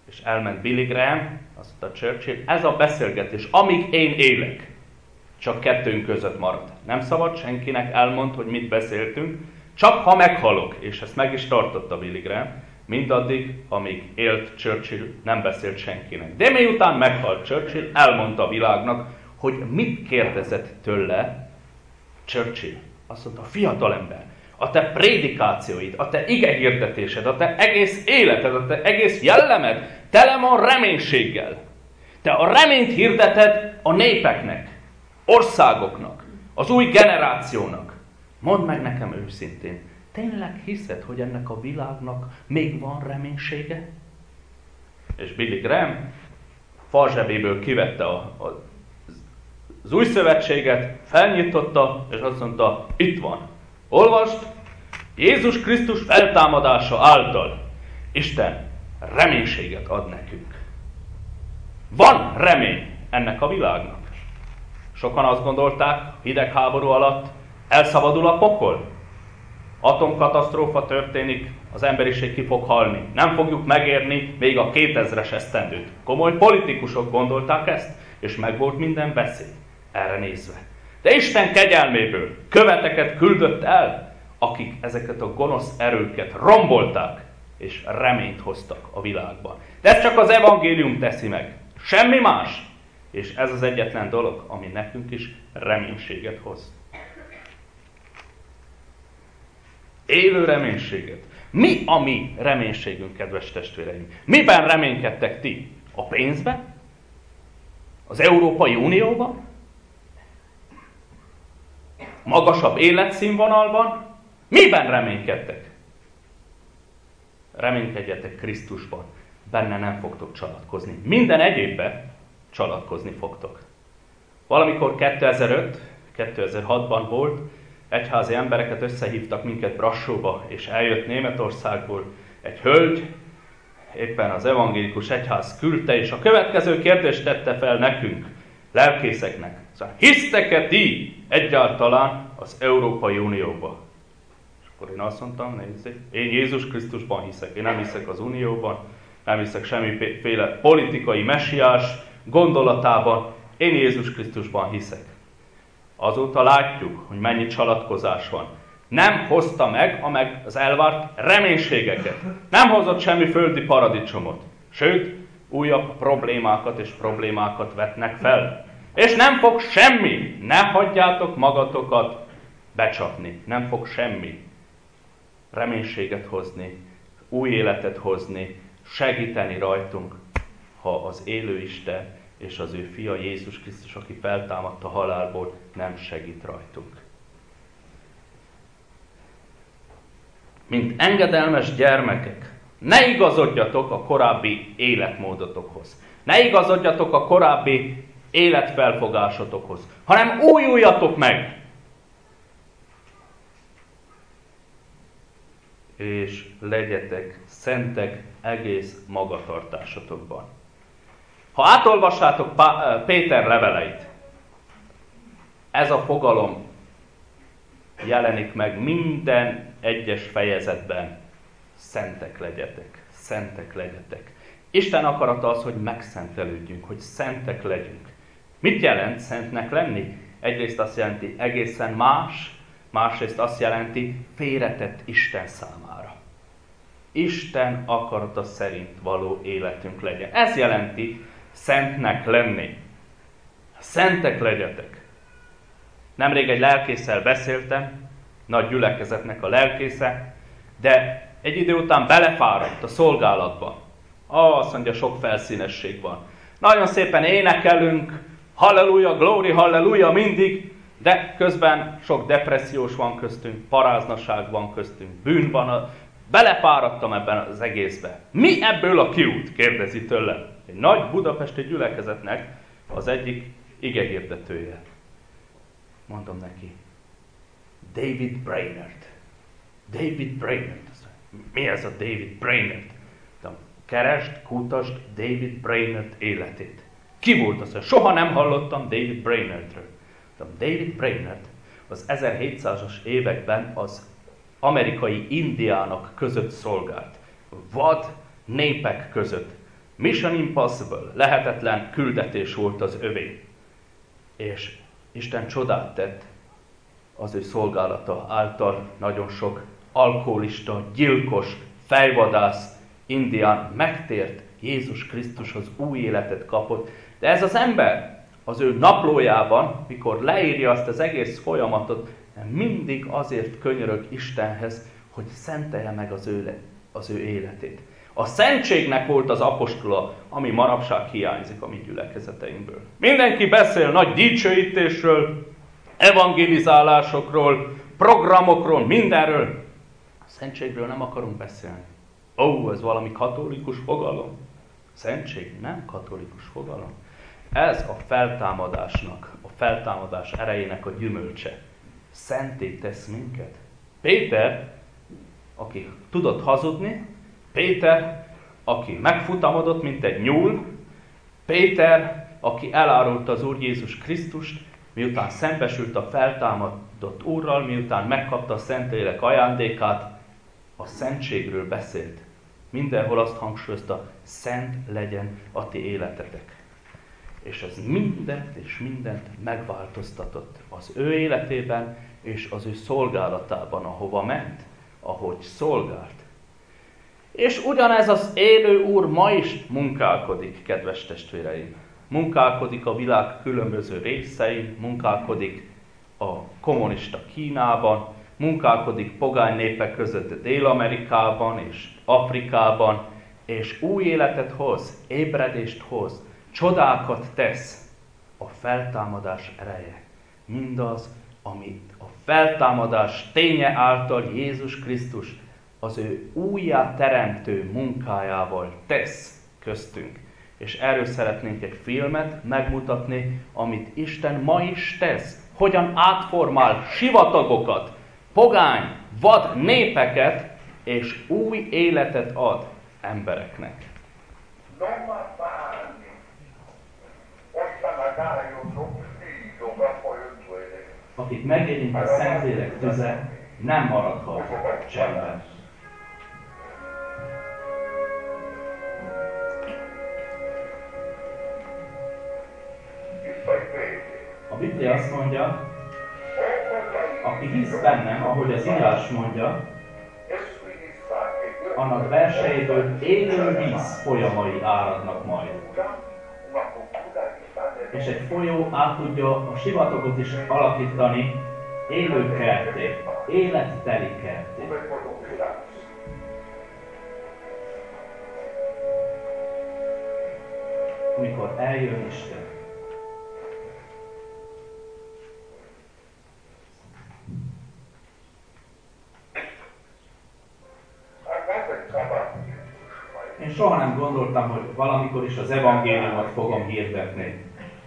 és elment Billy Graham, azt mondta Churchill, ez a beszélgetés, amíg én élek, csak kettőnk között maradt. Nem szabad senkinek elmond, hogy mit beszéltünk, csak ha meghalok, és ezt meg is tartotta Billy Graham, mindaddig, amíg élt Churchill, nem beszélt senkinek. De miután meghalt Churchill, elmondta a világnak, hogy mit kérdezett tőle Churchill. Azt mondta, fiatalember, a te prédikációid, a te igehirdetésed, a te egész életed, a te egész jellemed tele van reménységgel. Te a reményt hirdeted a népeknek, országoknak, az új generációnak. Mondd meg nekem őszintén, tényleg hiszed, hogy ennek a világnak még van reménysége? És Billy Graham farzsebéből kivette az új szövetséget, felnyitotta, és azt mondta, itt van. Olvasd, Jézus Krisztus feltámadása által Isten reménységet ad nekünk. Van remény ennek a világnak. Sokan azt gondolták, hidegháború alatt elszabadul a pokol. Atomkatasztrófa történik, az emberiség ki fog halni. Nem fogjuk megérni még a 2000-es esztendőt. Komoly politikusok gondolták ezt, és megvolt minden beszéd erre nézve. De Isten kegyelméből követeket küldött el, akik ezeket a gonosz erőket rombolták, és reményt hoztak a világban. De ezt csak az evangélium teszi meg. Semmi más. És ez az egyetlen dolog, ami nekünk is reménységet hoz. Élő reménységet. Mi a mi reménységünk, kedves testvéreim? Miben reménykedtek ti? A pénzben? Az Európai Unióban? Magasabb életszínvonalban? Miben reménykedtek? Reménykedjetek Krisztusban. Benne nem fogtok csalatkozni. Minden egyébben csalatkozni fogtok. Valamikor 2005-2006-ban volt, egyházi embereket összehívtak minket Brassóba, és eljött Németországból egy hölgy, éppen az evangélikus egyház küldte, és a következő kérdést tette fel nekünk, lelkészeknek. Szóval, hisztek-e ti egyáltalán az Európai Unióba? És akkor én azt mondtam, nézzék, én Jézus Krisztusban hiszek, én nem hiszek az Unióban, nem hiszek semmiféle politikai messiás gondolatában, én Jézus Krisztusban hiszek. Azóta látjuk, hogy mennyi csalatkozás van. Nem hozta meg az elvárt reménységeket. Nem hozott semmi földi paradicsomot. Sőt, újabb problémákat vetnek fel. És nem fog semmi, ne hagyjátok magatokat becsapni. Nem fog semmi reménységet hozni, új életet hozni, segíteni rajtunk, ha az élő Isten és az ő fia Jézus Krisztus, aki feltámadt a halálból, nem segít rajtunk. Mint engedelmes gyermekek, ne igazodjatok a korábbi életmódotokhoz. Ne igazodjatok a korábbi életfelfogásotokhoz, hanem újuljatok meg! És legyetek szentek egész magatartásotokban. Ha átolvassátok Péter leveleit, ez a fogalom jelenik meg minden egyes fejezetben. Szentek legyetek, szentek legyetek. Isten akarata az, hogy megszentelődjünk, hogy szentek legyünk. Mit jelent szentnek lenni? Egyrészt azt jelenti egészen más, másrészt azt jelenti félretett Isten számára. Isten akarata szerint való életünk legyen. Ez jelenti szentnek lenni. Szentek legyetek. Nemrég egy lelkésszel beszéltem, nagy gyülekezetnek a lelkésze, de egy idő után belefáradt a szolgálatba. Azt mondja, sok felszínesség van. Nagyon szépen énekelünk, halleluja, glóri, halleluja mindig, de közben sok depressziós van köztünk, paráznaság van köztünk, bűn van. Belefáradtam ebben az egészbe. Mi ebből a kiút? Kérdezi tőlem. Egy nagy budapesti gyülekezetnek az egyik igehirdetője. Mondom neki, David Brainerd. David Brainerd. Mi ez a David Brainerd? Keresd, kutasd David Brainerd életét. Ki volt az? Soha nem hallottam David Brainerdről. David Brainerd az 1700-as években az amerikai indiánok között szolgált. Vad népek között Mission impossible, lehetetlen küldetés volt az övé. És Isten csodát tett az ő szolgálata által. Nagyon sok alkoholista, gyilkos, fejvadász, indián megtért Jézus Krisztushoz, új életet kapott. De ez az ember az ő naplójában, mikor leírja azt az egész folyamatot, mindig azért könyörög Istenhez, hogy szentelje meg az ő életét. A szentségnek volt az apostola, ami manapság hiányzik a mi gyülekezeteinkből. Mindenki beszél nagy dicsőítésről, evangelizálásokról, programokról, mindenről. A szentségről nem akarunk beszélni. Ez valami katolikus fogalom. Szentség nem katolikus fogalom. Ez a feltámadásnak, a feltámadás erejének a gyümölcse. Szenté tesz minket. Péter, aki tudott hazudni, Péter, aki megfutamodott, mint egy nyúl, Péter, aki elárulta az Úr Jézus Krisztust, miután szembesült a feltámadott Úrral, miután megkapta a Szentlélek ajándékát, a szentségről beszélt. Mindenhol azt hangsúlyozta, szent legyen a ti életetek. És ez mindent megváltoztatott az ő életében és az ő szolgálatában, ahova ment, ahogy szolgált. És ugyanez az élő Úr ma is munkálkodik, kedves testvéreim. Munkálkodik a világ különböző részein, munkálkodik a kommunista Kínában, munkálkodik pogány népek között Dél-Amerikában és Afrikában, és új életet hoz, ébredést hoz, csodákat tesz a feltámadás ereje. Mindaz, amit a feltámadás ténye által Jézus Krisztus az ő újjá teremtő munkájával tesz köztünk. És erről szeretnénk egy filmet megmutatni, amit Isten ma is tesz. Hogyan átformál sivatagokat, pogány, vad népeket, és új életet ad embereknek. Akit megérint a Szentlélek tüze, nem maradhat csendben. A Biblia azt mondja, aki hisz bennem, ahogy az írás mondja, annak belsejéből élő víz folyamai áradnak majd. És egy folyó át tudja a sivatagot is alakítani élő kertté, életteli kertté. Amikor eljön Isten. Én soha nem gondoltam, hogy valamikor is az evangéliumot fogom hirdetni.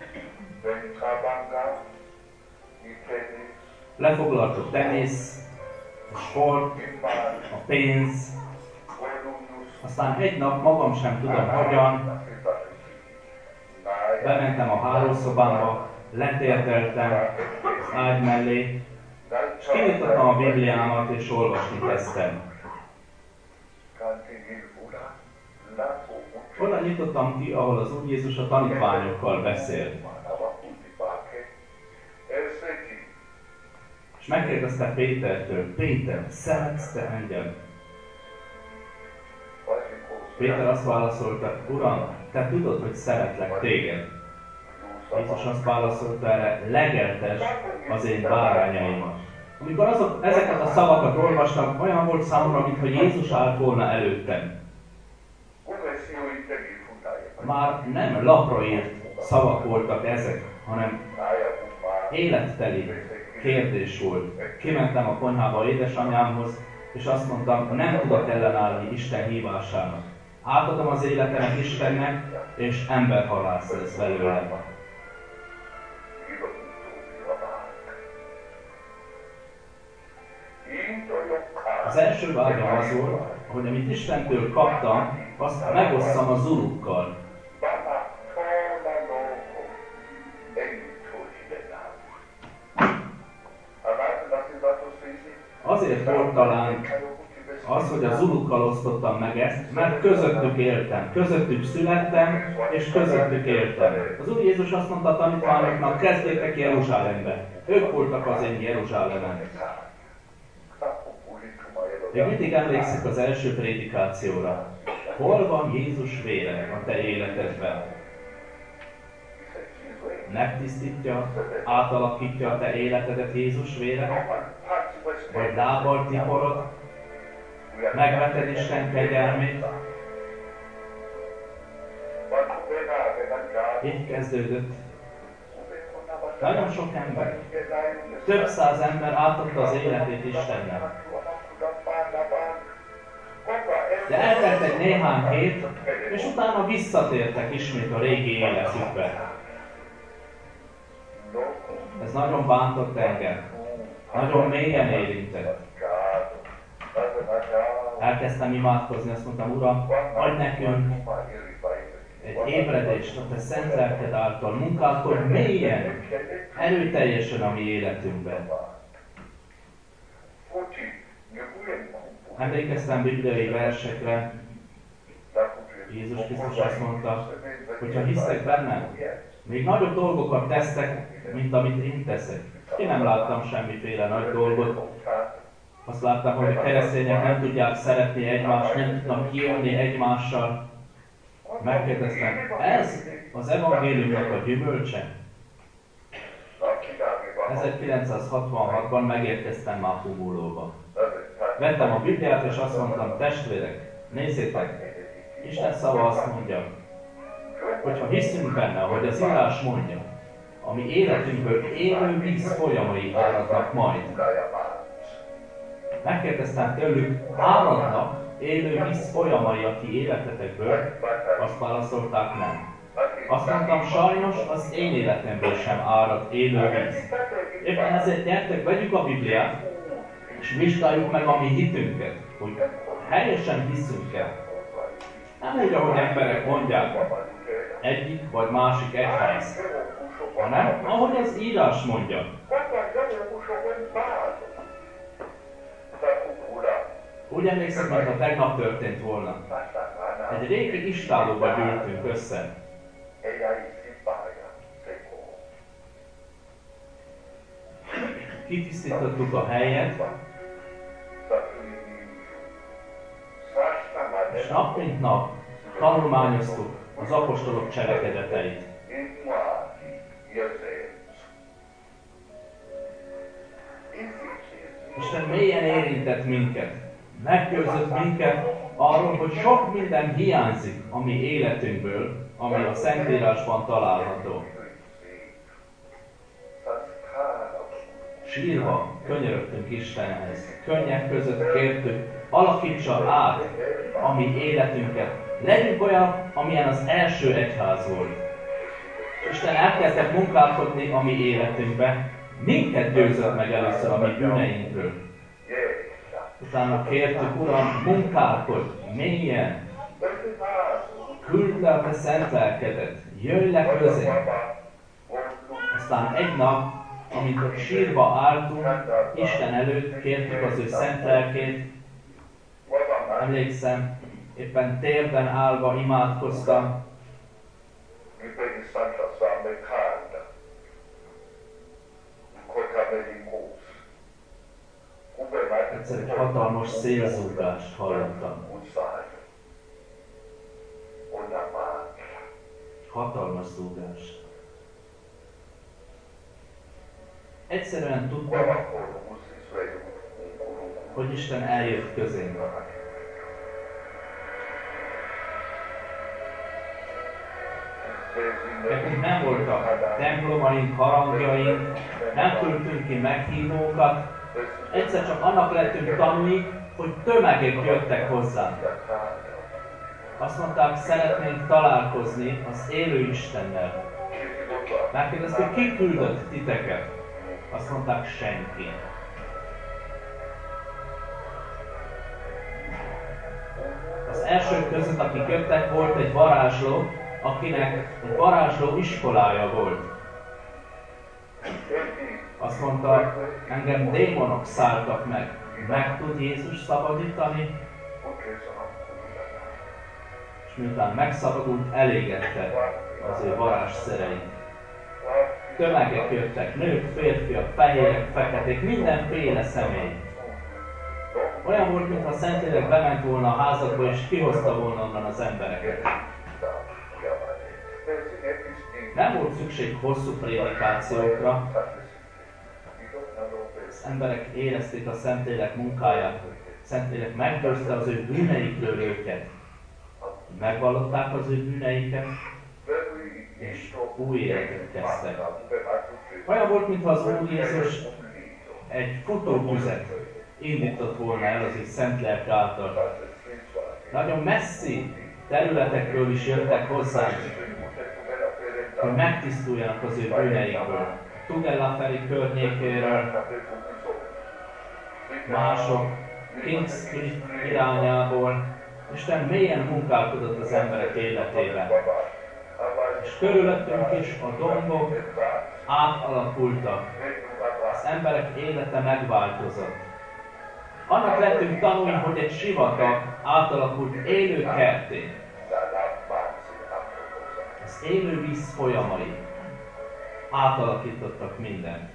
Lefoglalt a tenisz, a sport, a pénz. Aztán egy nap magam sem tudom hogyan. Bementem a hálószobámba, letérdeltem az ágy mellé, és kinyitottam a Bibliámat és olvasni kezdtem. Oda nyitottam ki, ahol az Úr Jézus a tanítványokkal beszél. És megkérdezte Pétertől, Péter, szeretsz te engem? Péter azt válaszolta, Uram, te tudod, hogy szeretlek téged. Jézus azt válaszolta erre, legeltesd az én bárányaimat. Amikor ezeket a szavakat olvastam, olyan volt számomra, mintha Jézus állt volna előttem. Már nem lapra írt szavak voltak ezek, hanem életteli kérdés volt. Kimentem a konyhába édesanyámhoz, és azt mondtam, nem tudok ellenállni Isten hívásának. Átadom az életemet Istennek, és emberhalász lesz belőlem. Az első vágyam az volt, hogy amit Istentől kaptam, azt megosszam az urukkal. Azért volt talán Az, hogy az unukkal osztottam meg ezt, mert közöttük éltem, közöttük születtem, és közöttük éltem. Az Úr Jézus azt mondta a tanítványoknak, kezdjétek Jeruzsálembe. Ők voltak az én Jeruzsálemen. Még mindig emlékszik az első prédikációra. Hol van Jézus vére a te életedben? Megtisztítja, átalakítja a te életedet Jézus vére? Vagy lábbal tiporod? Megveted Isten kegyelmét? Így kezdődött. Nagyon sok ember, több száz ember átadta az életét Istennek. De eltelt egy néhány hét, és utána visszatértek ismét a régi életükbe. Ez nagyon bántott engem. Nagyon mélyen érintett. Elkezdtem imádkozni, azt mondtam, Uram, adj nekünk egy ébredést a te szent lelked által, munkálkodj mélyen, erőteljesen a mi életünkben. Emlékeztem bibliai versekre, Jézus Krisztus azt mondta, hogy ha hisztek bennem, még nagyobb dolgokat tesztek, mint amit én teszek. Én nem láttam semmiféle nagy dolgot. Azt láttam, hogy a keresztények nem tudják szeretni egymást, nem tudnak kijönni egymással. Megkérdeztem, ez az evangéliumnak a gyümölcse? 1966-ban megérkeztem már Pugulóba. Vettem a Bibliát és azt mondtam, testvérek, nézzétek, Isten szava azt mondja, hogyha hiszünk benne, hogy az írás mondja, ami életünkből élő víz folyamai áradnak majd. Megkérdeztem tőlük, áradnak élő víz folyamai a ti életetekből? Azt válaszolták, nem. Azt mondtam, sajnos az én életemből sem árad élő víz. Éppen ezért gyertek, vegyük a Bibliát, és vizsgáljuk meg a mi hitünket, hogy helyesen hiszünk-e. Nem úgy, ahogy emberek mondják, egyik vagy másik egyház, hanem ahogy az írás mondja. Úgy emlékszem, mintha tegnap történt volna. Egy régi istállóba gyűltünk össze. Kitisztítottuk a helyet, és nap mint nap tanulmányoztuk az apostolok cselekedeteit. Isten mélyen érintett minket, meggyőzött minket arról, hogy sok minden hiányzik a mi életünkből, ami a Szentírásban található. Sírva könyörögtünk Istenhez, könnyek között kértük, alakítsa át a mi életünket. Legyünk olyan, amilyen az első egyház volt. Isten elkezdett munkálkodni a mi életünkbe, minket győzött meg először a mi bűneinkről. Utána kértük, Uram, munkálkodj mélyen, küldd le a te szent lelkedet, jöjj le közénk. Aztán egy nap, amikor sírva álltunk, Isten előtt kértük az ő szent lelkét. Emlékszem, éppen térden állva imádkoztam. Egyszer egy hatalmas szélzúgást hallottam. Hatalmas zúgást. Egyszerűen tudtam, hogy Isten eljött közénk. Nekünk nem voltak templomaink, harangjaink, nem küldtünk ki meghívókat, egyszer csak annak lettünk tanulni, hogy tömegek jöttek hozzánk. Azt mondták, szeretnénk találkozni az élő Istennel. Megkérdeztük, ki küldött titeket? Azt mondták, senki. Az elsők között, akik jöttek, volt egy varázsló, akinek egy varázsló iskolája volt. Azt mondta, engem démonok szálltak meg. meg tud Jézus szabadítani, és miután megszabadult, elégette az ő varázsszereit. Tömegek jöttek, nők, férfiak, fehérek, feketék, mindenféle személy. Olyan volt, mintha a Szentlélek bement volna a házakba, és kihozta volna onnan az embereket. Nem volt szükség hosszú prédikációkra. Az emberek érezték a Szentlélek munkáját. A Szentlélek meggyőzte az ő bűneikről őket. Megvallották az ő bűneiket, és új életet kezdtek. Olyan volt, mintha az Úr Jézus egy futótüzet indított volna el az ő szent lelk által. Nagyon messzi területekről is jöttek hozzánk, hogy megtisztuljanak az ő bűneikből. Tugellaferi környékéről, mások, Kingscliff irányából. Isten mélyen munkálkodott az emberek életében. És körülöttünk is a dombok átalakultak. Az emberek élete megváltozott. Annak lettünk tanulni, hogy egy sivatag átalakult élő kerté. Az élő víz folyamai átalakítottak mindent.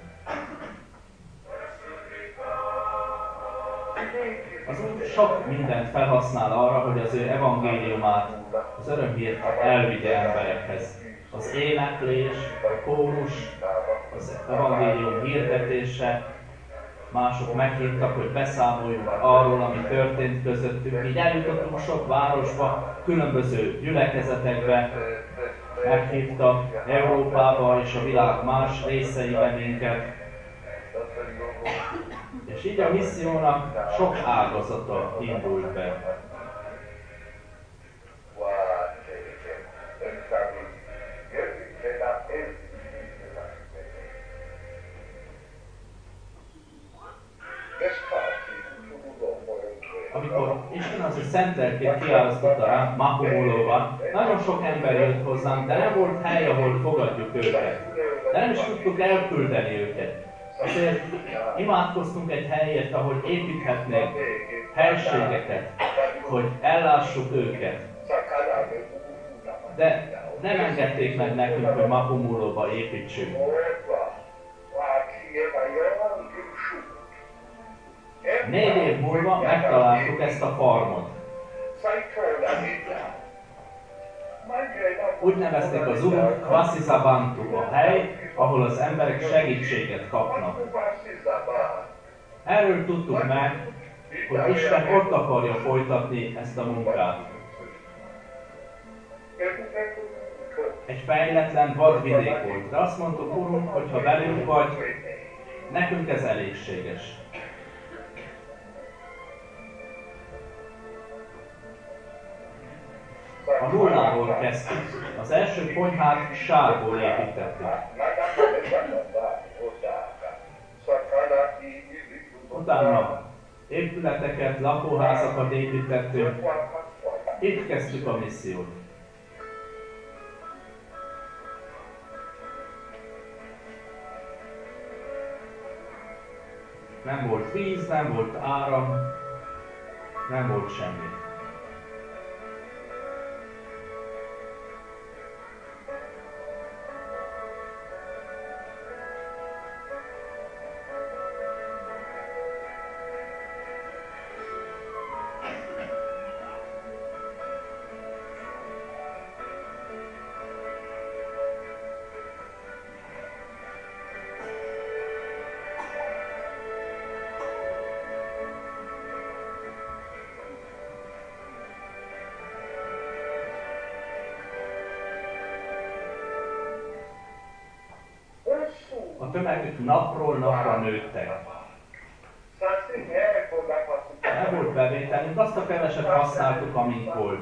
Az Úr sok mindent felhasznál arra, hogy az ő evangéliumát, az örömhírt elvigye emberekhez. Az éneklés, a kórus, az evangélium hirdetése, mások meghívtak, hogy beszámoljunk arról, ami történt közöttünk. Így eljutottunk sok városba, különböző gyülekezetekbe, meghívtak Európába és a világ más részeibe minket. És így a missziónak sok ágazata indult be. Amikor Isten az ő szent lelkét kiárasztotta ránk Mahumulóban, nagyon sok ember jött hozzánk, de nem volt hely, ahol fogadjuk őket. De nem is tudtuk elküldeni őket. Ezért imádkoztunk egy helyért, ahol építhetnénk helységeket, hogy ellássuk őket. De nem engedték meg nekünk, hogy Mahumulóba építsünk. 4 év múlva megtaláltuk ezt a farmot. Úgy nevezték az Uruk Kwasizabantu, a hely, ahol az emberek segítséget kapnak. Erről tudtuk meg, hogy Isten ott akarja folytatni ezt a munkát. Egy fejletlen vadvidék volt, de azt mondtuk, Urunk, hogy ha velünk vagy, nekünk ez elégséges. A nullából kezdtük. Az első konyhát sárból építettük. Utána épületeket, lakóházakat építettünk. Itt kezdtük a missziót. Nem volt víz, nem volt áram, nem volt semmi. A tömegük napról napra nőttek. Nem volt bevételünk, azt a keveset használtuk, amink volt.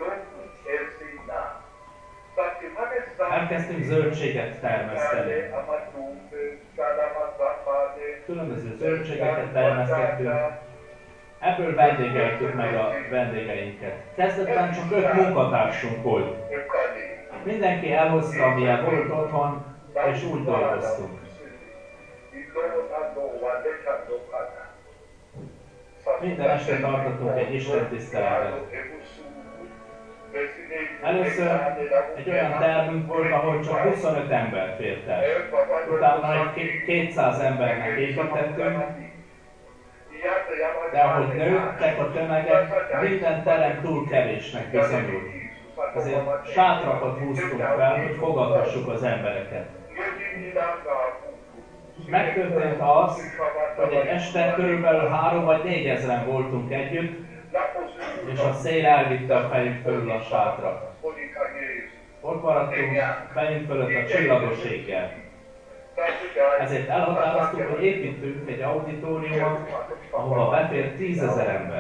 Elkezdtünk zöldséget termeszteni. Különböző zöldségeket termesztettünk. Ebből vendégeltük meg a vendégeinket. Kezdetben csak 5 munkatársunk volt. Mindenki elhozta, amilyen volt otthon, és úgy dolgoztunk. Minden este tartottunk egy istentiszteletet. Először egy olyan termünk volt, ahol csak 25 ember fért el. Utána egy 200 embernek építettünk, de ahogy nőttek a tömegek, minden terem túl kevésnek bizonyult. Ezért sátrakat húztunk fel, hogy fogadhassuk az embereket. Megtörtént az, hogy egy este körülbelül 3 vagy 4 ezeren voltunk együtt, és a szél elvitte a fejünk fölül a sátrat. Ott maradtunk fejünk fölött a csillagos éggel. Ezért elhatároztuk, hogy építünk egy auditóriumot, ahova befér 10 000 ember.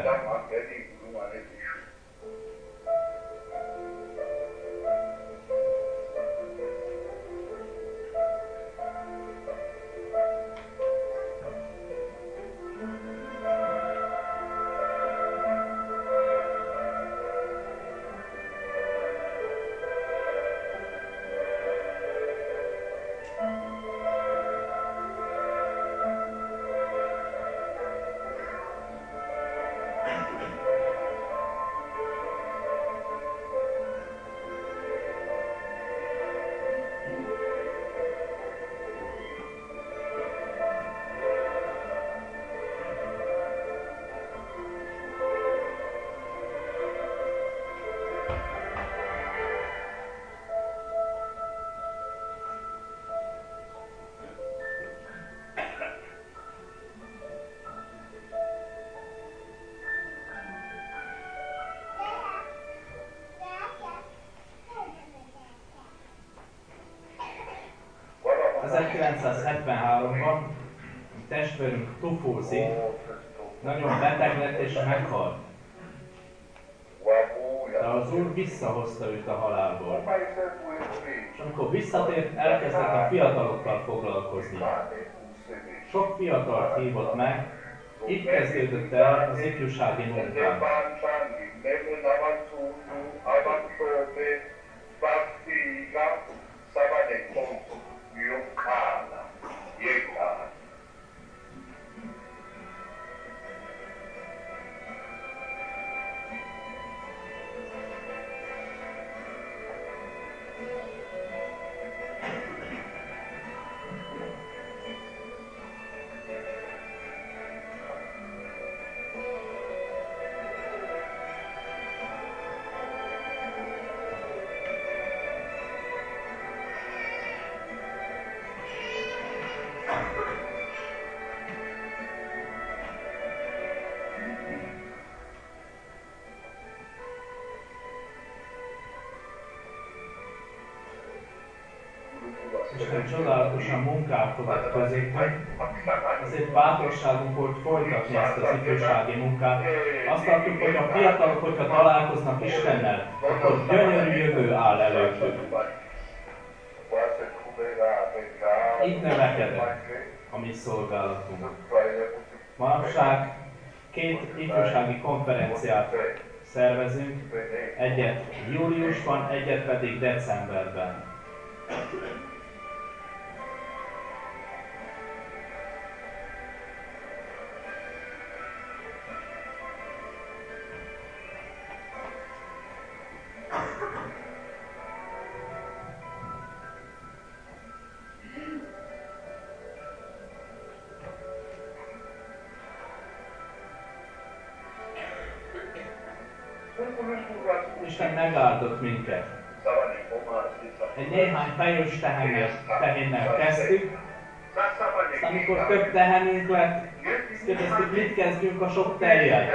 ...1973-ban testvérünk Tufózi nagyon beteg lett és meghalt. De az Úr visszahozta őt a halálból. És amikor visszatért, elkezdett a fiatalokkal foglalkozni. Sok fiatalt hívott meg, így kezdődött el az ifjúsági munkánk. Isten csodálatosan munkálkodott közétünk, ezért bátorságunk volt folytatni ezt az ifjúsági munkát. Azt tartjuk, hogy a fiatalok, hogyha találkoznak Istennel, akkor gyönyörű jövő áll előttük. Így növekedett a mi szolgálatunk. Manapság 2 ifjúsági konferenciát szervezünk, egyet júliusban, egyet pedig decemberben. Isten megáldott minket. Egy néhány fejős tehénnel kezdtük, aztán amikor több tehenünk lett, kérdeztük, mit kezdjünk a sok tejjel.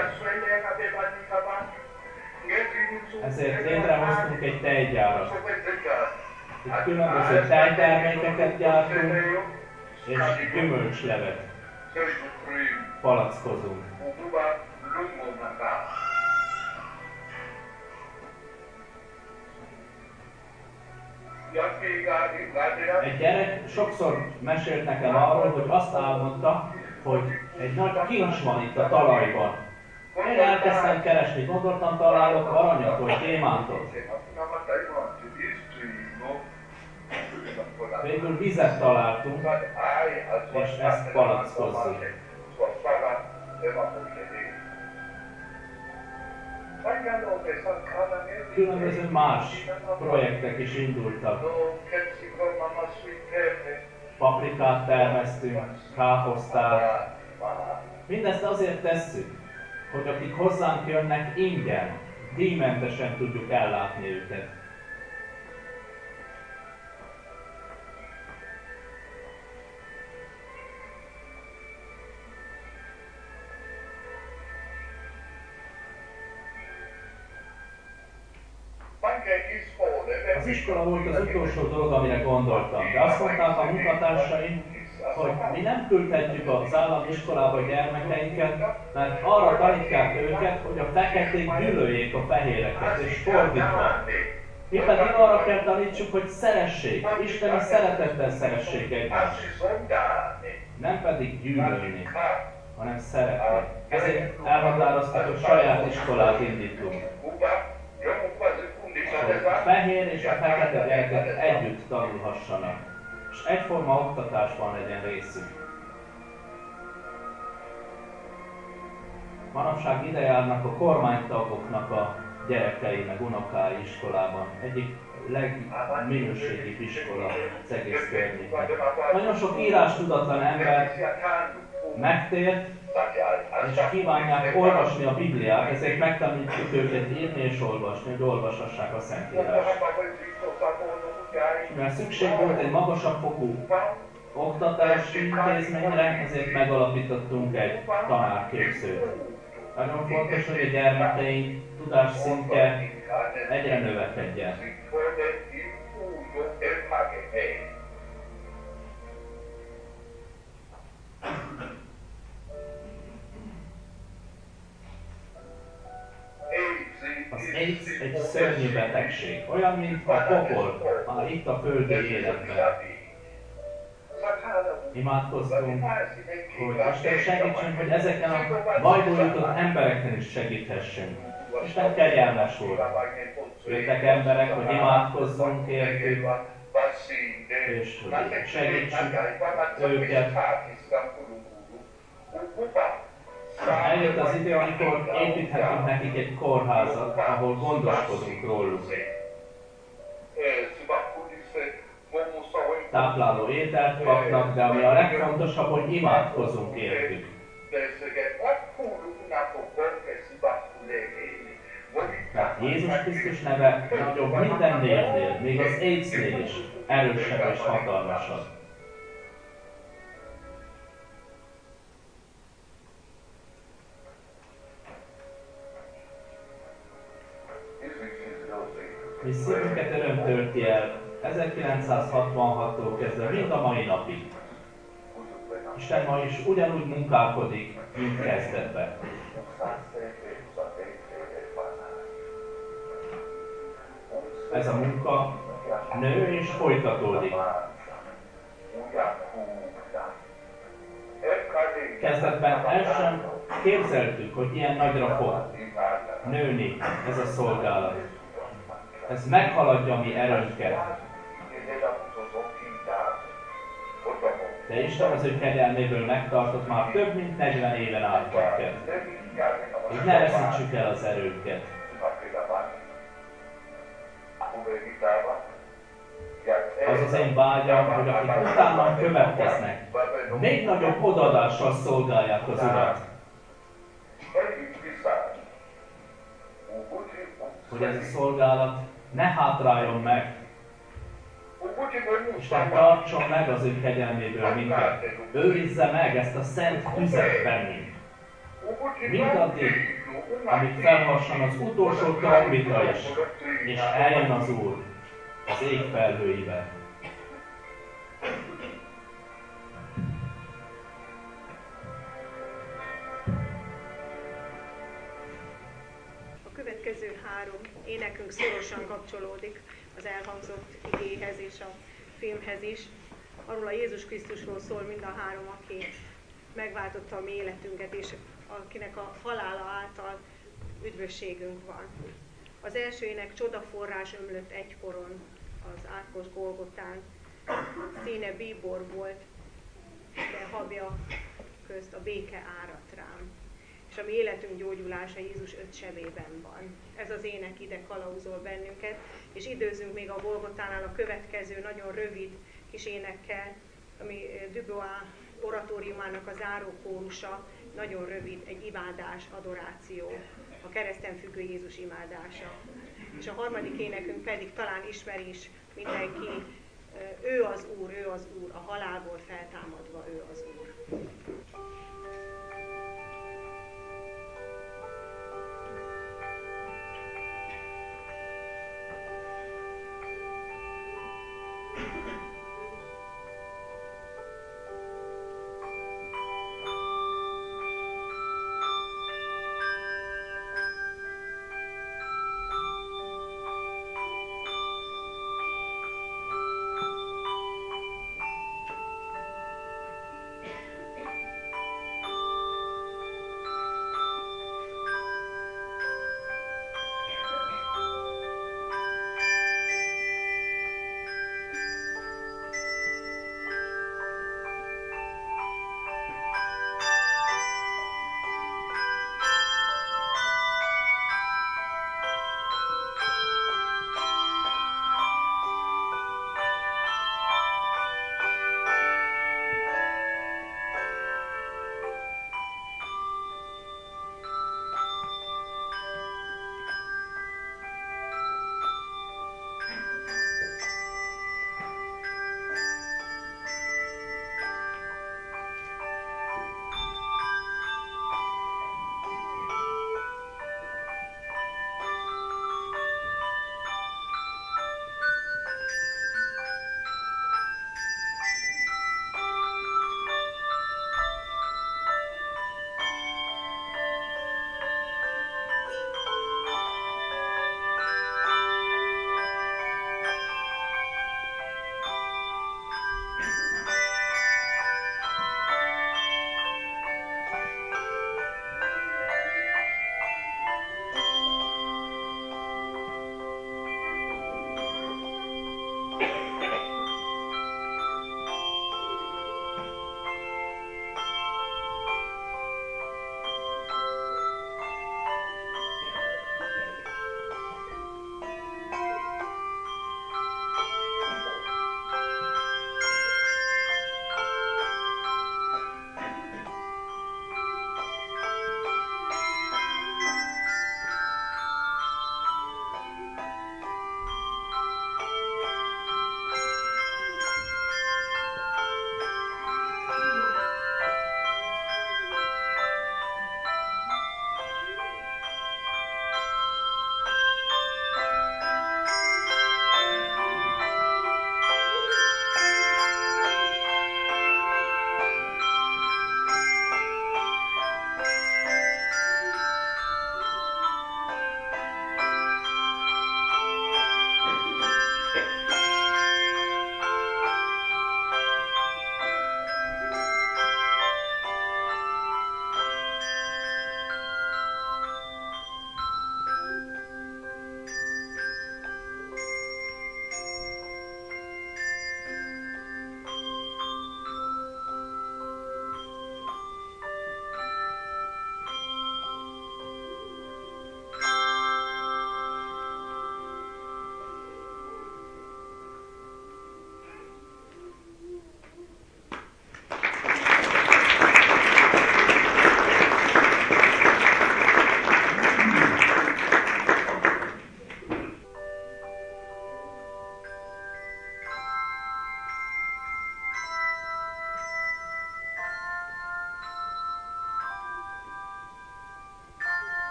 Ezért létrehoztunk egy tejgyárat. Itt különböző tejtermékeket gyártunk, és gyümölcslevet palackozunk. Egy gyerek sokszor mesélt nekem arról, hogy azt álmodta, hogy egy nagy kincs van itt a talajban. Én elkezdtem keresni, gondoltam, találok aranyat vagy gyémántot. Végül vizet találtunk, és ezt palackozzuk. Különböző más projektek is indultak. Paprikát termesztünk, káposztát. Mindezt azért tesszük, hogy akik hozzánk jönnek, ingyen, díjmentesen tudjuk ellátni őket. Az iskola volt az utolsó dolog, amire gondoltam, de azt mondták a munkatársaim, hogy mi nem küldhetjük az állami iskolába a gyermekeinket, mert arra tanítják őket, hogy a feketék gyűlöljék a fehéreket, és fordítva. Mi pedig arra kell tanítsuk, hogy szeressék, isteni szeretettel szeressék egymást. Nem pedig gyűlölni, hanem szeretni. Ezért elhatároztak, hogy saját iskolát indítunk. A fehér és a fekete gyerekek együtt tanulhassanak, és egyforma oktatásban legyen részük. Manapság ide járnak a kormánytagoknak a gyerekei, meg unokái iskolában. Egyik legminőségibb iskola az egész környéken. Nagyon sok írástudatlan ember megtért, és kívánják olvasni a Bibliát, ezért megtanítjuk őket írni és olvasni, hogy olvashassák a Szentírást. Mivel szükség volt egy magasabb fokú oktatási intézményre, ezért megalapítottunk egy tanárképzőt. Nagyon fontos, hogy a gyermekeink tudásszintje egyre növekedjen. Az AIDS egy szörnyű betegség, olyan, mint a pokol, már itt a földi életben. Imádkozzunk, hogy Isten segítsen, hogy ezeken a bajból jutott embereken is segíthessünk. Isten kegyelmes volt. Jöttek emberek, hogy imádkozzunk értük, és hogy segítsük őket. Eljött az idő, amikor építhetünk nekik egy kórházat, ahol gondoskodunk róluk. Tápláló ételt kapnak, de ami a legfontosabb, hogy imádkozunk értük. Mert Jézus Krisztus neve nagyobb minden névnél, még az AIDS-nél is erősebb és hatalmasabb. Mi szívünket öröm tölti el 1966-tól kezdve mind a mai napig. Isten ma is ugyanúgy munkálkodik, mint kezdetben. Ez a munka nő és folytatódik. Kezdetben el sem képzeltük, hogy ilyen nagyra fog nőni ez a szolgálat. Ez meghaladja mi erőnket. De Isten az ő kegyelméből megtartott már több mint 40 éven át minket. Így ne veszítsük el az erőnket. Az az én vágyam, hogy akik utánam következnek, még nagyobb odaadással szolgálják az Urat. Hogy ez a szolgálat ne hátráljon meg. Isten tartson meg az ő kegyelméből minket. Őrizze meg ezt a szent tüzet bennünk. Mindaddig, amíg felhasson az utolsó trombita is, és eljön az Úr az ég felhőivel. A következő 3 énekünk szorosan kapcsolódik az elhangzott igéhez és a filmhez is. Arról a Jézus Krisztusról szól mind a 3, aki megváltotta a mi életünket, és akinek a halála által üdvösségünk van. Az első ének Csodaforrás ömlött egykoron az átkos Golgotán. Színe bíbor volt, de habja közt a béke áradt rám. és a mi életünk gyógyulása Jézus 5 sebében van. Ez az ének ide kalauzol bennünket, és időzünk még a Golgotánál a következő nagyon rövid kis énekkel, ami Dubois oratóriumának a záró kórusa, nagyon rövid, egy imádás, adoráció, a kereszten függő Jézus imádása. És a harmadik énekünk pedig talán ismeri is mindenki, ő az Úr, a halálból feltámadva ő az Úr.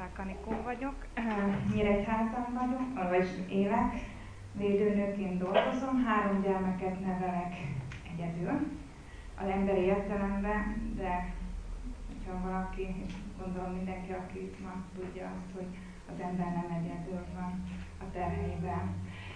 Szák Anikó vagyok, Nyíregyházan vagyok, vagyis élek, védőnőként dolgozom, 3 gyermeket nevelek egyedül, az emberi értelemben, de hogyha valaki, és gondolom mindenki, aki itt van, tudja azt, hogy az ember nem egyedül van a terheiben.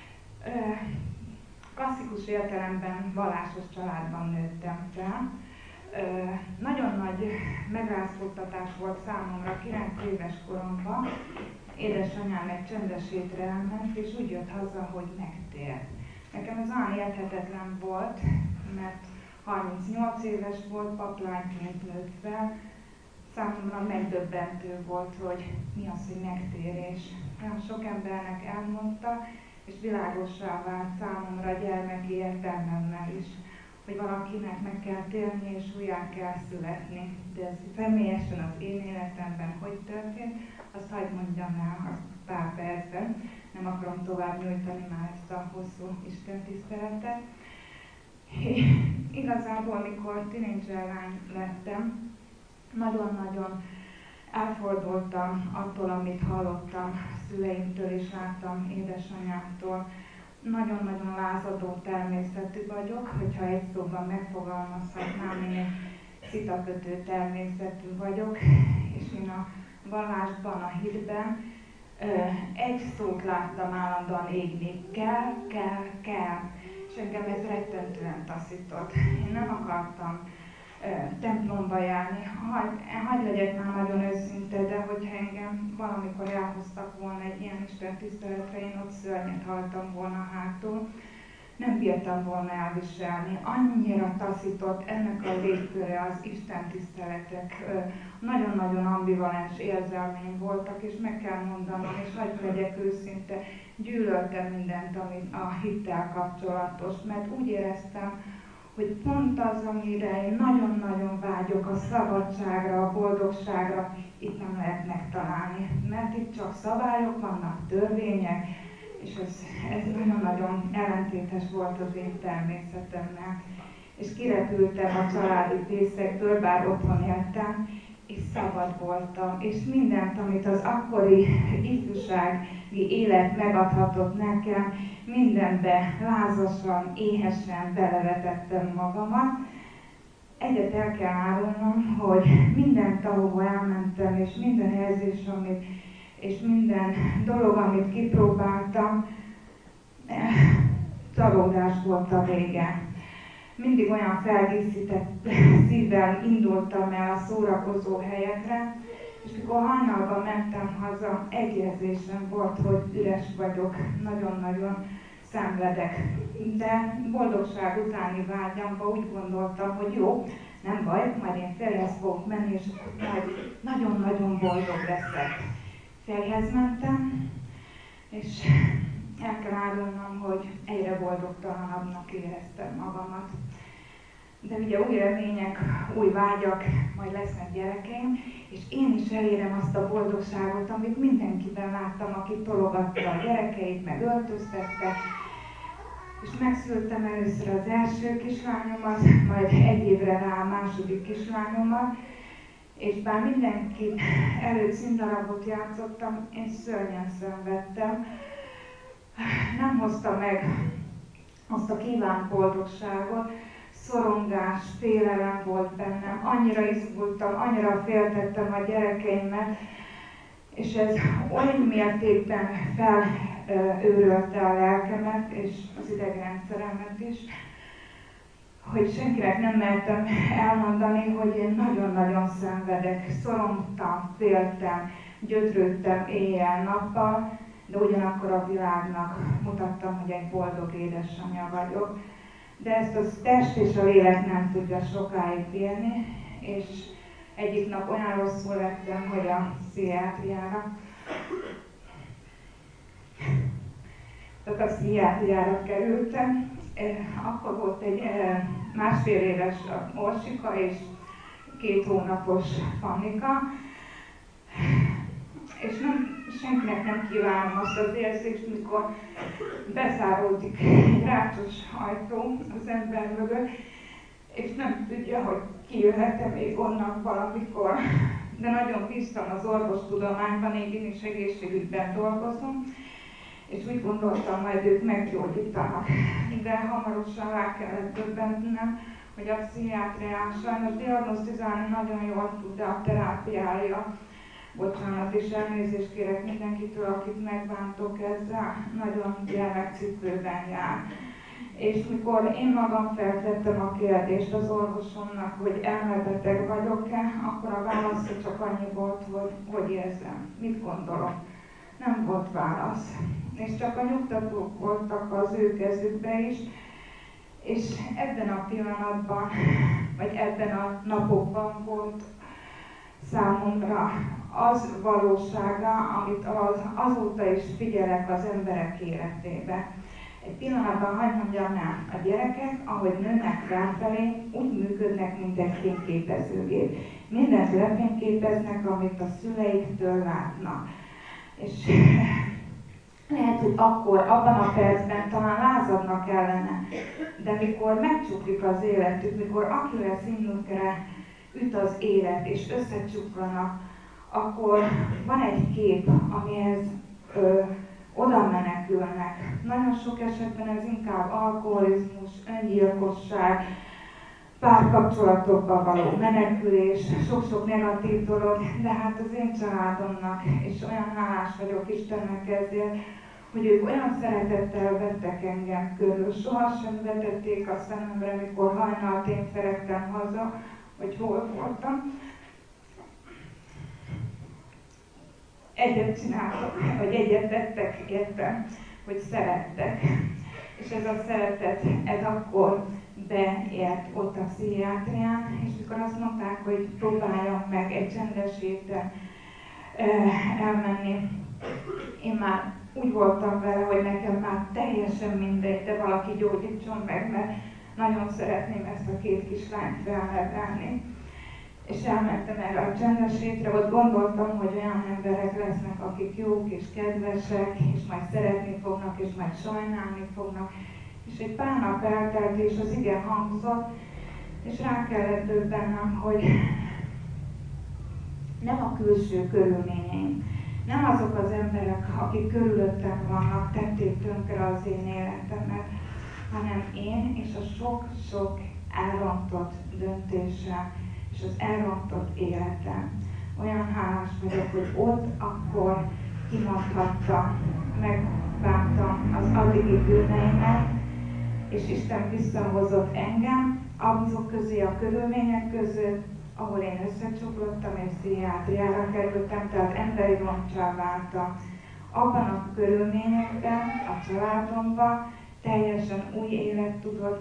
Klasszikus értelemben vallásos családban nőttem fel. Nagyon nagy megrázkódtatás volt számomra 9 éves koromban. Édesanyám egy csendes étre elment, és úgy jött haza, hogy megtért. Nekem ez olyan érthetetlen volt, mert 38 éves volt, paplányként nőtt fel. Számomra megdöbbentő volt, hogy mi az, hogy megtérés. Nagyon sok embernek elmondta, és világossá vált számomra a gyermeki értelmemmel is, hogy valakinek meg kell térni és újjá kell születni. De ez személyesen az én életemben hogy történt, azt hagyd mondjam el azt pár percben. Nem akarom tovább nyújtani már ezt a hosszú istentiszteletet. Igazából, amikor tínédzser lány lettem, nagyon-nagyon elfordultam attól, amit hallottam szüleimtől és láttam édesanyámtól. Nagyon-nagyon lázadó természetű vagyok, hogyha egy szóban megfogalmazhatnám, én egy szitakötő természetű vagyok, és én a vallásban, a hitben egy szót láttam állandóan égni, kell, és engem ez rettentően taszított. Én nem akartam templomba járni. Hadd legyek már nagyon őszinte, de hogyha engem valamikor elhoztak volna egy ilyen istentiszteletre, én ott szörnyet haltam volna hátul, nem bírtam volna elviselni. Annyira taszított ennek a légköre az istentiszteletek. Nagyon-nagyon ambivalens érzelmeim voltak, és meg kell mondanom, és hadd legyek őszinte, gyűlöltem mindent, ami a hittel kapcsolatos, mert úgy éreztem, hogy pont az, amire én nagyon-nagyon vágyok, a szabadságra, a boldogságra, itt nem lehet megtalálni. Mert itt csak szabályok vannak, törvények, és ez nagyon-nagyon ellentétes volt az én természetemmel. És kirepültem a családi fészekből, bár otthon éltem, és szabad voltam, és mindent, amit az akkori ifjúsági élet megadhatott nekem, mindenbe lázasan, éhesen belevetettem magamat. Egyet el kell árulnom, hogy mindent, ahova elmentem, és minden érzés, és minden dolog, amit kipróbáltam, csalódás volt a vége. Mindig olyan felkészített szívvel indultam el a szórakozó helyekre, és mikor hajnalban mentem haza, egy érzésem volt, hogy üres vagyok, nagyon-nagyon szenvedek. De boldogság utáni vágyamba úgy gondoltam, hogy jó, nem baj, majd én férjhez fogok menni, és majd nagyon-nagyon boldog leszek. Férjhez mentem, és el kell árulnom, hogy egyre boldogtalanabbnak éreztem magamat. De ugye új remények, új vágyak, majd lesznek gyerekeim, és én is elérem azt a boldogságot, amit mindenkiben láttam, aki tologatta a gyerekeit, meg öltöztette. És megszültem először az első kislányomat, majd egy évre rá a második kislányomat, és bár mindenki előtt színdarabot játszottam, én szörnyen szenvedtem. Nem hozta meg azt a kívánt boldogságot, szorongás, félelem volt bennem, annyira izgultam, annyira féltettem a gyerekeimet, és ez olyan mértékben felőrölte a lelkemet és az idegrendszeremet is, hogy senkinek nem mertem elmondani, hogy én nagyon-nagyon szenvedek, szorongtam, féltem, gyötrődtem éjjel-nappal, de ugyanakkor a világnak mutattam, hogy egy boldog édesanyja vagyok. De ezt a test és a lélek nem tudja sokáig bírni, és egyik nap olyan rosszul lettem, hogy a pszichiátriára kerültem. Akkor volt egy 1,5 éves Orsika és 2 hónapos Fannika, és senkinek nem kívánom azt az érzést, mikor bezáródik egy rácsos ajtó az ember mögött, és nem tudja, hogy kijöhet-e még onnan valamikor. de nagyon bíztam az orvostudományban, én is egészségügyben dolgozom, és úgy gondoltam, majd ők meggyógyítanak. De hamarosan rá kellett döbbennem, hogy a pszichiátrián sajnos diagnosztizálni nagyon jól tud, de a terápiája, bocsánat, és elnézést kérek mindenkitől, akit megbántok ezzel, nagyon gyermekcipőben jár. És mikor én magam feltettem a kérdést az orvosomnak, hogy elmebeteg vagyok-e, akkor a válasz csak annyi volt, hogy érzem, mit gondolok. Nem volt válasz. És csak a nyugtatók voltak az ő kezükbe is, és ebben a pillanatban, vagy ebben a napokban volt számomra az valósága, amit azóta is figyelek az emberek életébe. Egy pillanatban hagyd mondjam el, a gyerekek, ahogy nőnek felfelé, úgy működnek, mint egy fényképezőgép. Mindent lefényképeznek, amit a szüleiktől látnak. És lehet, hogy akkor, abban a percben talán lázadnak ellene, de mikor megcsuklik az életük, mikor Achilles színükre üt az élet, és összecsuklanak, akkor van egy kép, amihez oda menekülnek. Nagyon sok esetben ez inkább alkoholizmus, öngyilkosság, párkapcsolatokba való menekülés, sok-sok negatív dolog, de hát az én családomnak, és olyan hálás vagyok Istennek ezért, hogy ők olyan szeretettel vettek engem körül. Sohasem vetették a szememre, mikor hajnalt én feregtem haza, hogy hol voltam. Egyet csináltak, vagy egyet tettek értem, hogy szerettek. És ez a szeretet, ez akkor beért ott a pszichiátrián, és mikor azt mondták, hogy próbáljam meg egy csendes héten elmenni, én már úgy voltam vele, hogy nekem már teljesen mindegy, de valaki gyógyítson meg, mert nagyon szeretném ezt a két kislányt felnevelni. És elmentem erre a csendes hétre, ott gondoltam, hogy olyan emberek lesznek, akik jók és kedvesek, és majd szeretni fognak, és majd sajnálni fognak. És egy pár nap eltelt, és az ige hangzott, és rá kellett döbbennem, hogy nem a külső körülményeim, nem azok az emberek, akik körülöttem vannak, tették tönkre az én életemet, hanem én és a sok-sok elrontott döntésem, és az elrontott életem. Olyan hálás vagyok, hogy ott akkor kimondhattam, megbántam az addigi bűneimet, és Isten visszahozott engem azok közé, a körülmények között, ahol én összecsuklottam és pszichiátriára kerültem, tehát emberi roncsá váltam. Abban a körülményekben, a családomban teljesen új élet tudott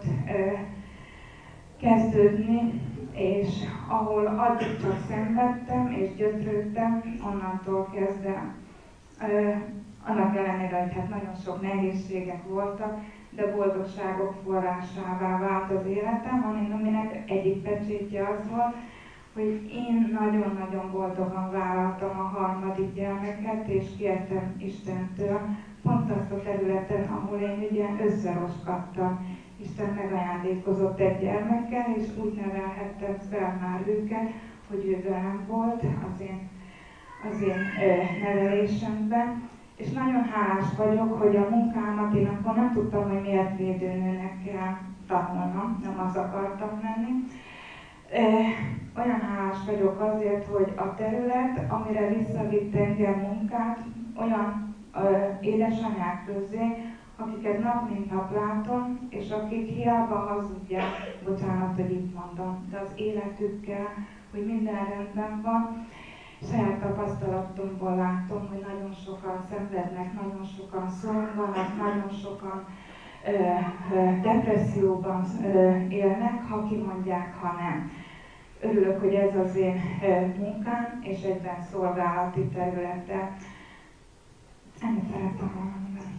kezdődni, és ahol addig csak szenvedtem és gyötrődtem, onnantól kezdve, annak ellenére, hogy hát nagyon sok nehézségek voltak, de boldogságok forrásává vált az életem, aminek egyik pecsétje az volt, hogy én nagyon-nagyon boldogan vállaltam a harmadik gyermeket, és kértem Istentől pont azt a területen, ahol én ugye összeroskadtam. Isten megajándékozott egy gyermekkel, és úgy nevelhettem fel már őket, hogy ő velem volt az én nevelésemben. És nagyon hálás vagyok, hogy a munkámat én akkor nem tudtam, hogy miért védőnőnek kell tanulnom, nem az akartam lenni. Olyan hálás vagyok azért, hogy a terület, amire visszavitt engem munkát, olyan édesanyák közé, akiket nap mint nap látom, és akik hiába hazudják, bocsánat, hogy itt mondom, de az életükkel, hogy minden rendben van. Saját tapasztalatomból látom, hogy nagyon sokan szenvednek, nagyon sokan szoronganak, nagyon sokan depresszióban élnek, ha kimondják, ha nem. Örülök, hogy ez az én munkám, és egyben szolgálati területe. Ennyit szerettem volna mondani.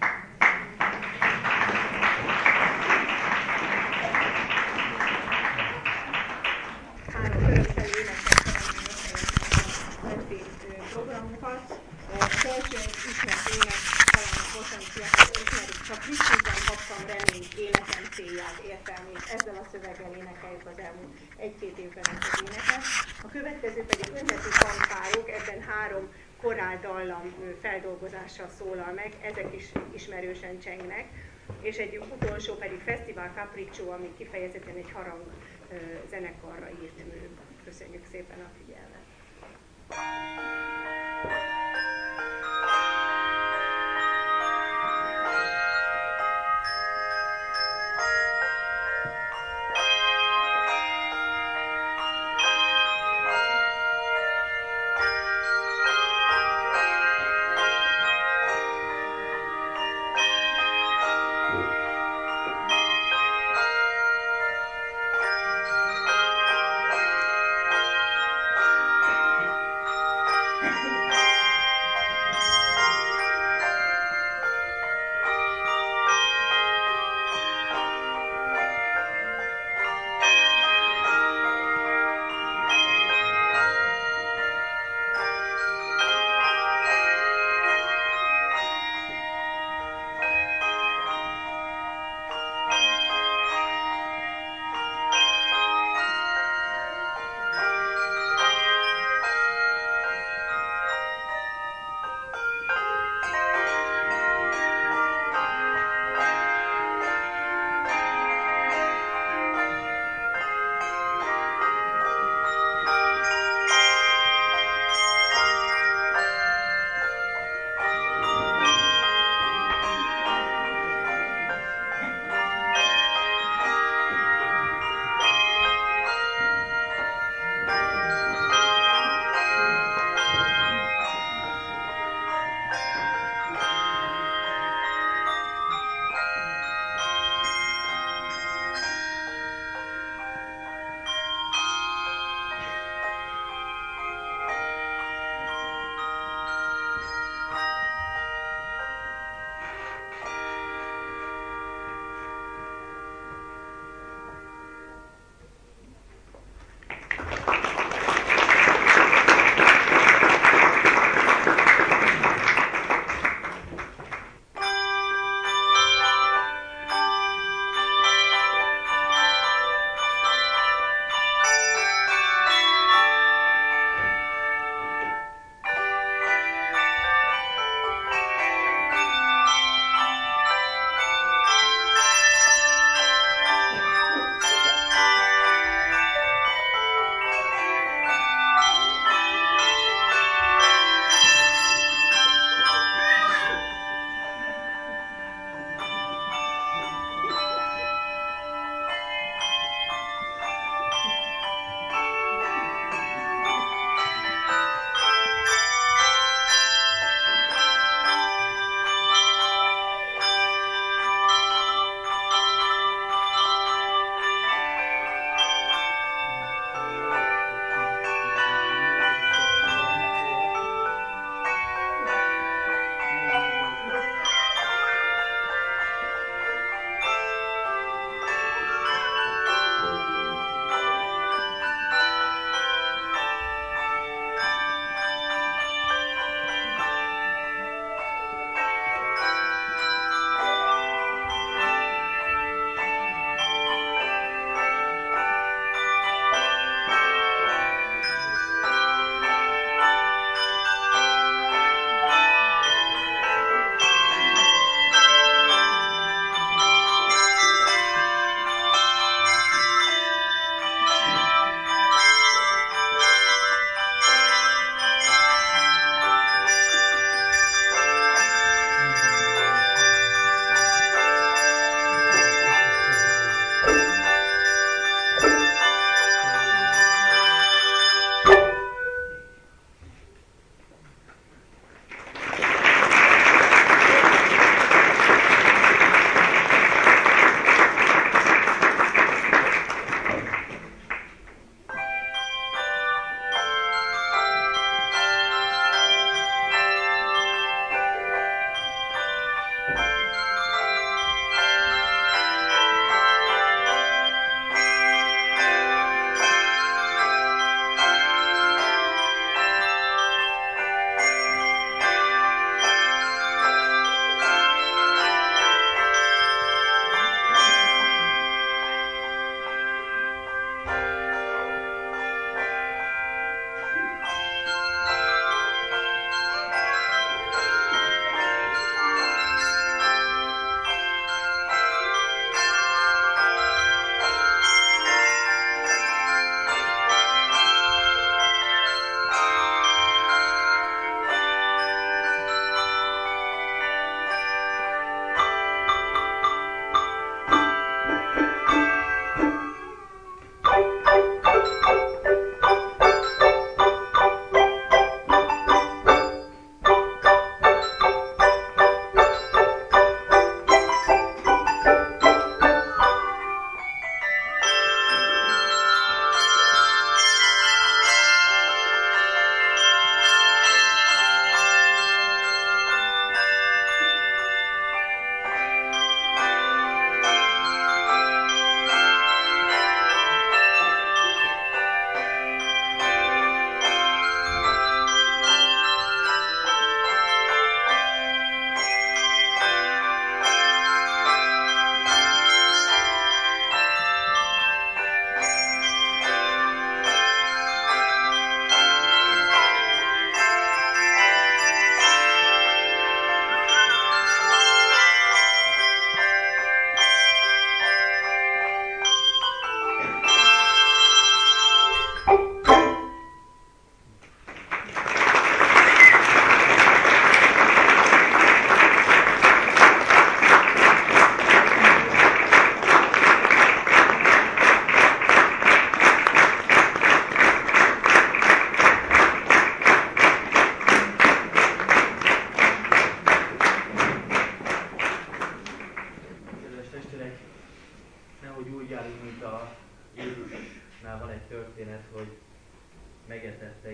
Három körökfelé programokat. Az első ismert ének, talán potenciális ismerik, csak Krisztusban kaptam reményt, életem célját, értelmét. Ezzel a szöveggel énekeljük az elmúlt egy-két évben ezt az éneket. A következő következő pedig ünnepi fanfárok, ebben 3 koráldallam feldolgozással szólal meg, ezek is ismerősen csengnek, és egy utolsó pedig Fesztivál Capriccio, ami kifejezetten egy harang zenekarra írt mű. Köszönjük szépen a figyelmet!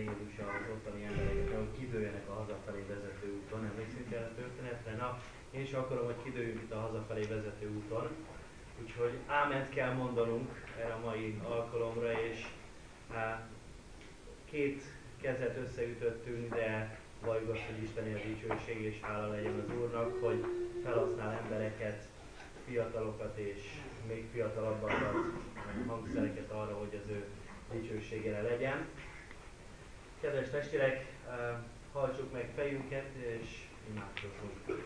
Jézus az ottani embereket, hogy kidőljenek a hazafelé vezető úton. Emlékszünk erre a történetre? Na, én is akarom, hogy kidőljünk itt a hazafelé vezető úton. Úgyhogy áment kell mondanunk erre a mai alkalomra, és két kezet összeütöttünk, de valljuk azt, hogy Isteni a dicsőség és hála legyen az Úrnak, hogy felhasznál embereket, fiatalokat és még fiatalabbakat, hangszereket arra, hogy az ő dicsőségére legyen. Kedves testvérek, hajtsuk meg fejünket és imádkozzunk.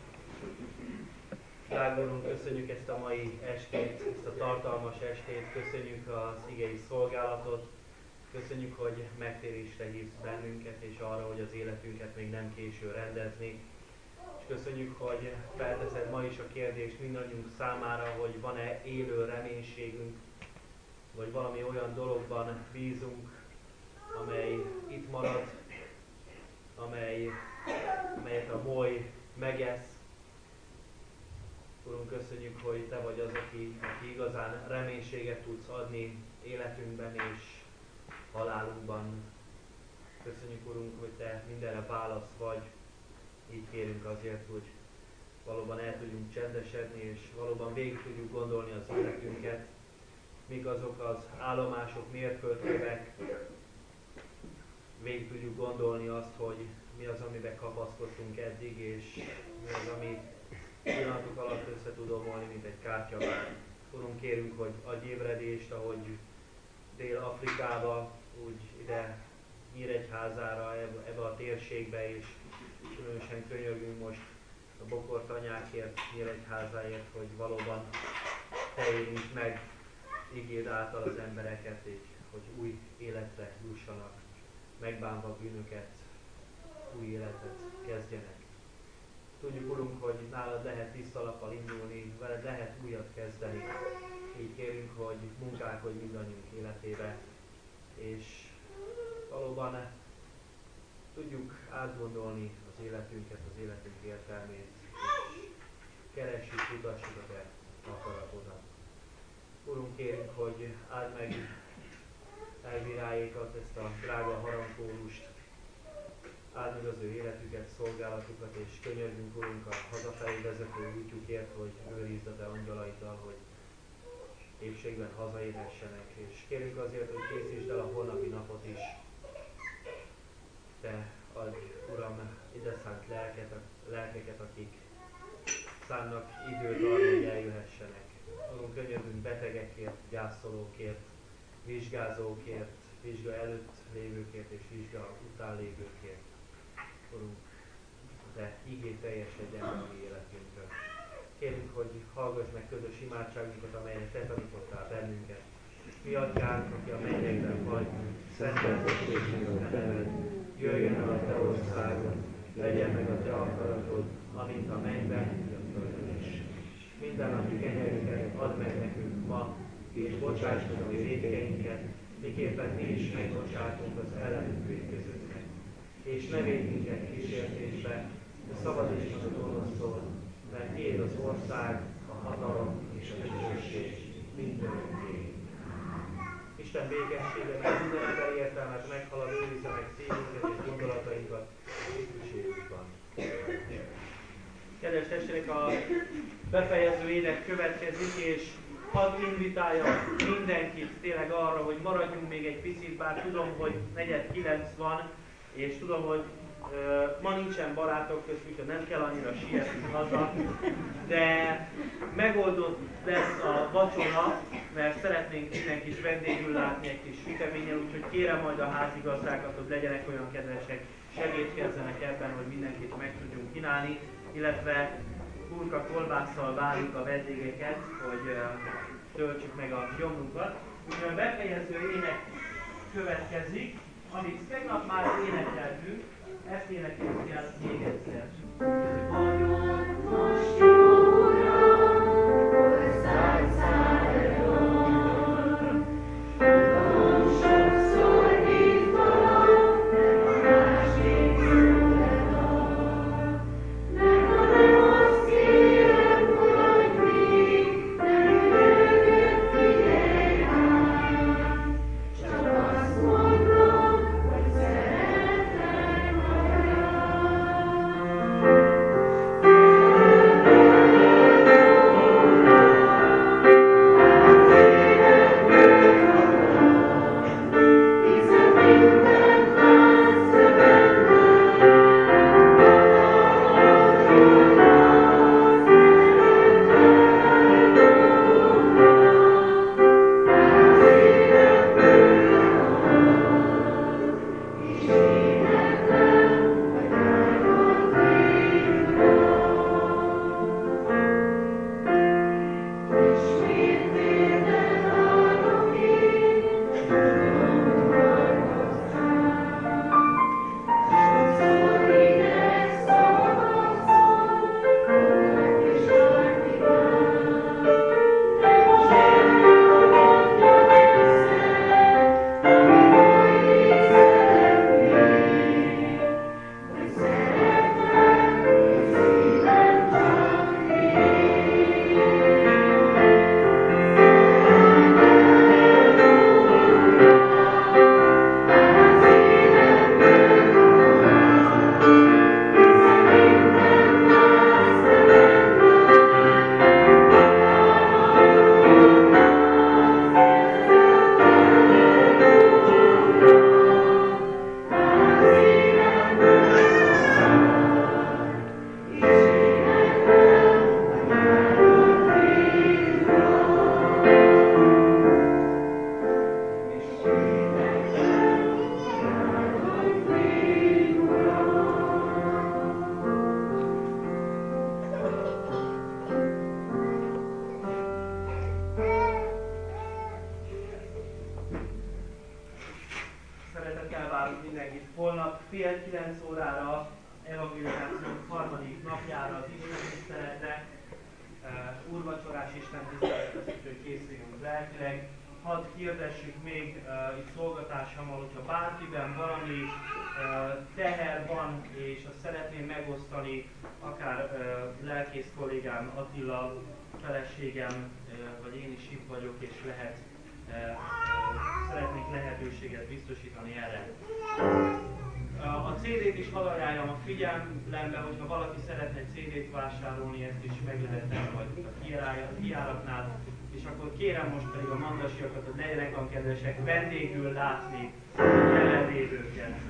Drága Urunk, köszönjük ezt a mai estét, ezt a tartalmas estét, köszönjük az igei szolgálatot, köszönjük, hogy megtérésre hívsz bennünket, és arra, hogy az életünket még nem késő rendezni. És köszönjük, hogy felteszed ma is a kérdést mindannyiunk számára, hogy van-e élő reménységünk, vagy valami olyan dologban bízunk, amely itt marad, amelyet a moly megesz. Urunk, köszönjük, hogy Te vagy az, aki igazán reménységet tudsz adni életünkben és halálunkban. Köszönjük, Urunk, hogy Te mindenre válasz vagy. Így kérünk azért, hogy valóban el tudjunk csendesedni, és valóban végig tudjuk gondolni az életünket, mik azok az állomások, mérföldkövek, végig tudjuk gondolni azt, hogy mi az, amiben kapaszkodtunk eddig, és mi az, ami pillanatok alatt össze tud omolni, mint egy kártyavár. Urunk, kérünk, hogy adj ébredést, ahogy Dél-Afrikába, úgy ide Nyíregyházára, ebbe a térségbe, és különösen könyörgünk most a Bokor tanyákért, Nyíregyházáért, hogy valóban Te érintsd meg igéd által az embereket, és hogy új életre jussanak, megbánva bűnöket, új életet kezdjenek. Tudjuk, Urunk, hogy nálad lehet tiszta lappal indulni, veled lehet újat kezdeni. Így kérünk, hogy munkálkodj mindannyiunk életébe, és valóban tudjuk átgondolni az életünket, az életünk értelmét, és keressük, kutassuk a Te akaratodat. Urunk, kérünk, hogy áld meg elbíráljékat, ezt a drága harangkórust, áld meg az ő életüket, szolgálatukat, és könyörgünk, Urunk, a hazafelé vezető útjukért, hogy őrizd a Te angyalaiddal, hogy épségben hazaérhessenek, és kérünk azért, hogy készítsd el a holnapi napot is. Te adj, Uram, ide szánt lelkeket, akik szánnak időt arra, hogy eljöhessenek. Urunk, könyörgünk betegekért, gyászolókért, vizsgázókért, vizsga előtt lévőkért és vizsga után lévőkért. Urunk, Te igét teljesedjen a mi életünkről. Kérünk, hogy hallgass meg közös imádságunkat, amelyre Te tanítottál bennünket. Mi Atyánk, aki a mennyekben vagy, szenteltessék meg a Te neved, jöjjön el a Te országod, legyen meg a Te akaratod, amint a mennyben, úgy a földön is. Mindennapi kenyerünket add meg nekünk ma, és bocsáss meg a mi vétkeinket, miképpen mi is megbocsátunk az ellenünk vétkezőknek. És ne védj minket kísértésbe, de szabadíts meg a gonosztól, mert Tiéd az ország, a hatalom és a dicsőség mindörökké. Isten békessége, meg minden ember értelmet meghalad, őrizze meg szívünket és gondolatainkat Krisztus Jézusban. Kedves testvérek, a befejező ének következik, és hadd invitáljak mindenkit tényleg arra, hogy maradjunk még egy picit, bár tudom, hogy 8:45 van, és tudom, hogy ma nincsen barátok közt, úgyhogy nem kell annyira sietni haza, de megoldott lesz a vacsora, mert szeretnénk mindenki is vendégül látni egy kis süteménnyel, úgyhogy kérem majd a házigazdákat, hogy legyenek olyan kedvesek, segítkezzenek ebben, hogy mindenkit meg tudjunk kínálni, illetve burka kolbásszal várjuk a vendégeket, hogy töltsük meg a gyomrunkat. Úgyhogy a befejező ének következik, amit tegnap már énekeltünk, ezt énekeljük el még egyszer. Vagyok most jó Uram, hozzád szálljon, tudom sokszor hívtalak, de másképp szóled ad. Meg a rossz szívem fogadj még, nem jövök, figyelj rám, csak azt mondom, hogy holnap fél 9 órára evangelizációnk harmadik napjára az istentiszteletre, úrvacsorás istentiszteletre, hogy készüljünk lelkileg. Hadd hirdessük még itt szolgatásommal, hogyha bárkiben valami teher van, és azt szeretném megosztani, akár lelkész kollégám Attila, feleségem, vagy én is itt vagyok, és szeretnék lehetőséget biztosítani erre. A CD-t is hadd ajánljam a figyelembe, hogyha valaki szeretne egy CD-t vásárolni, ezt is meg lehet tenni majd itt a kijáratnál. És akkor kérem most pedig a mandasiakat, hogy legyenek olyan kedvesek vendégül látni a jelenlévőket.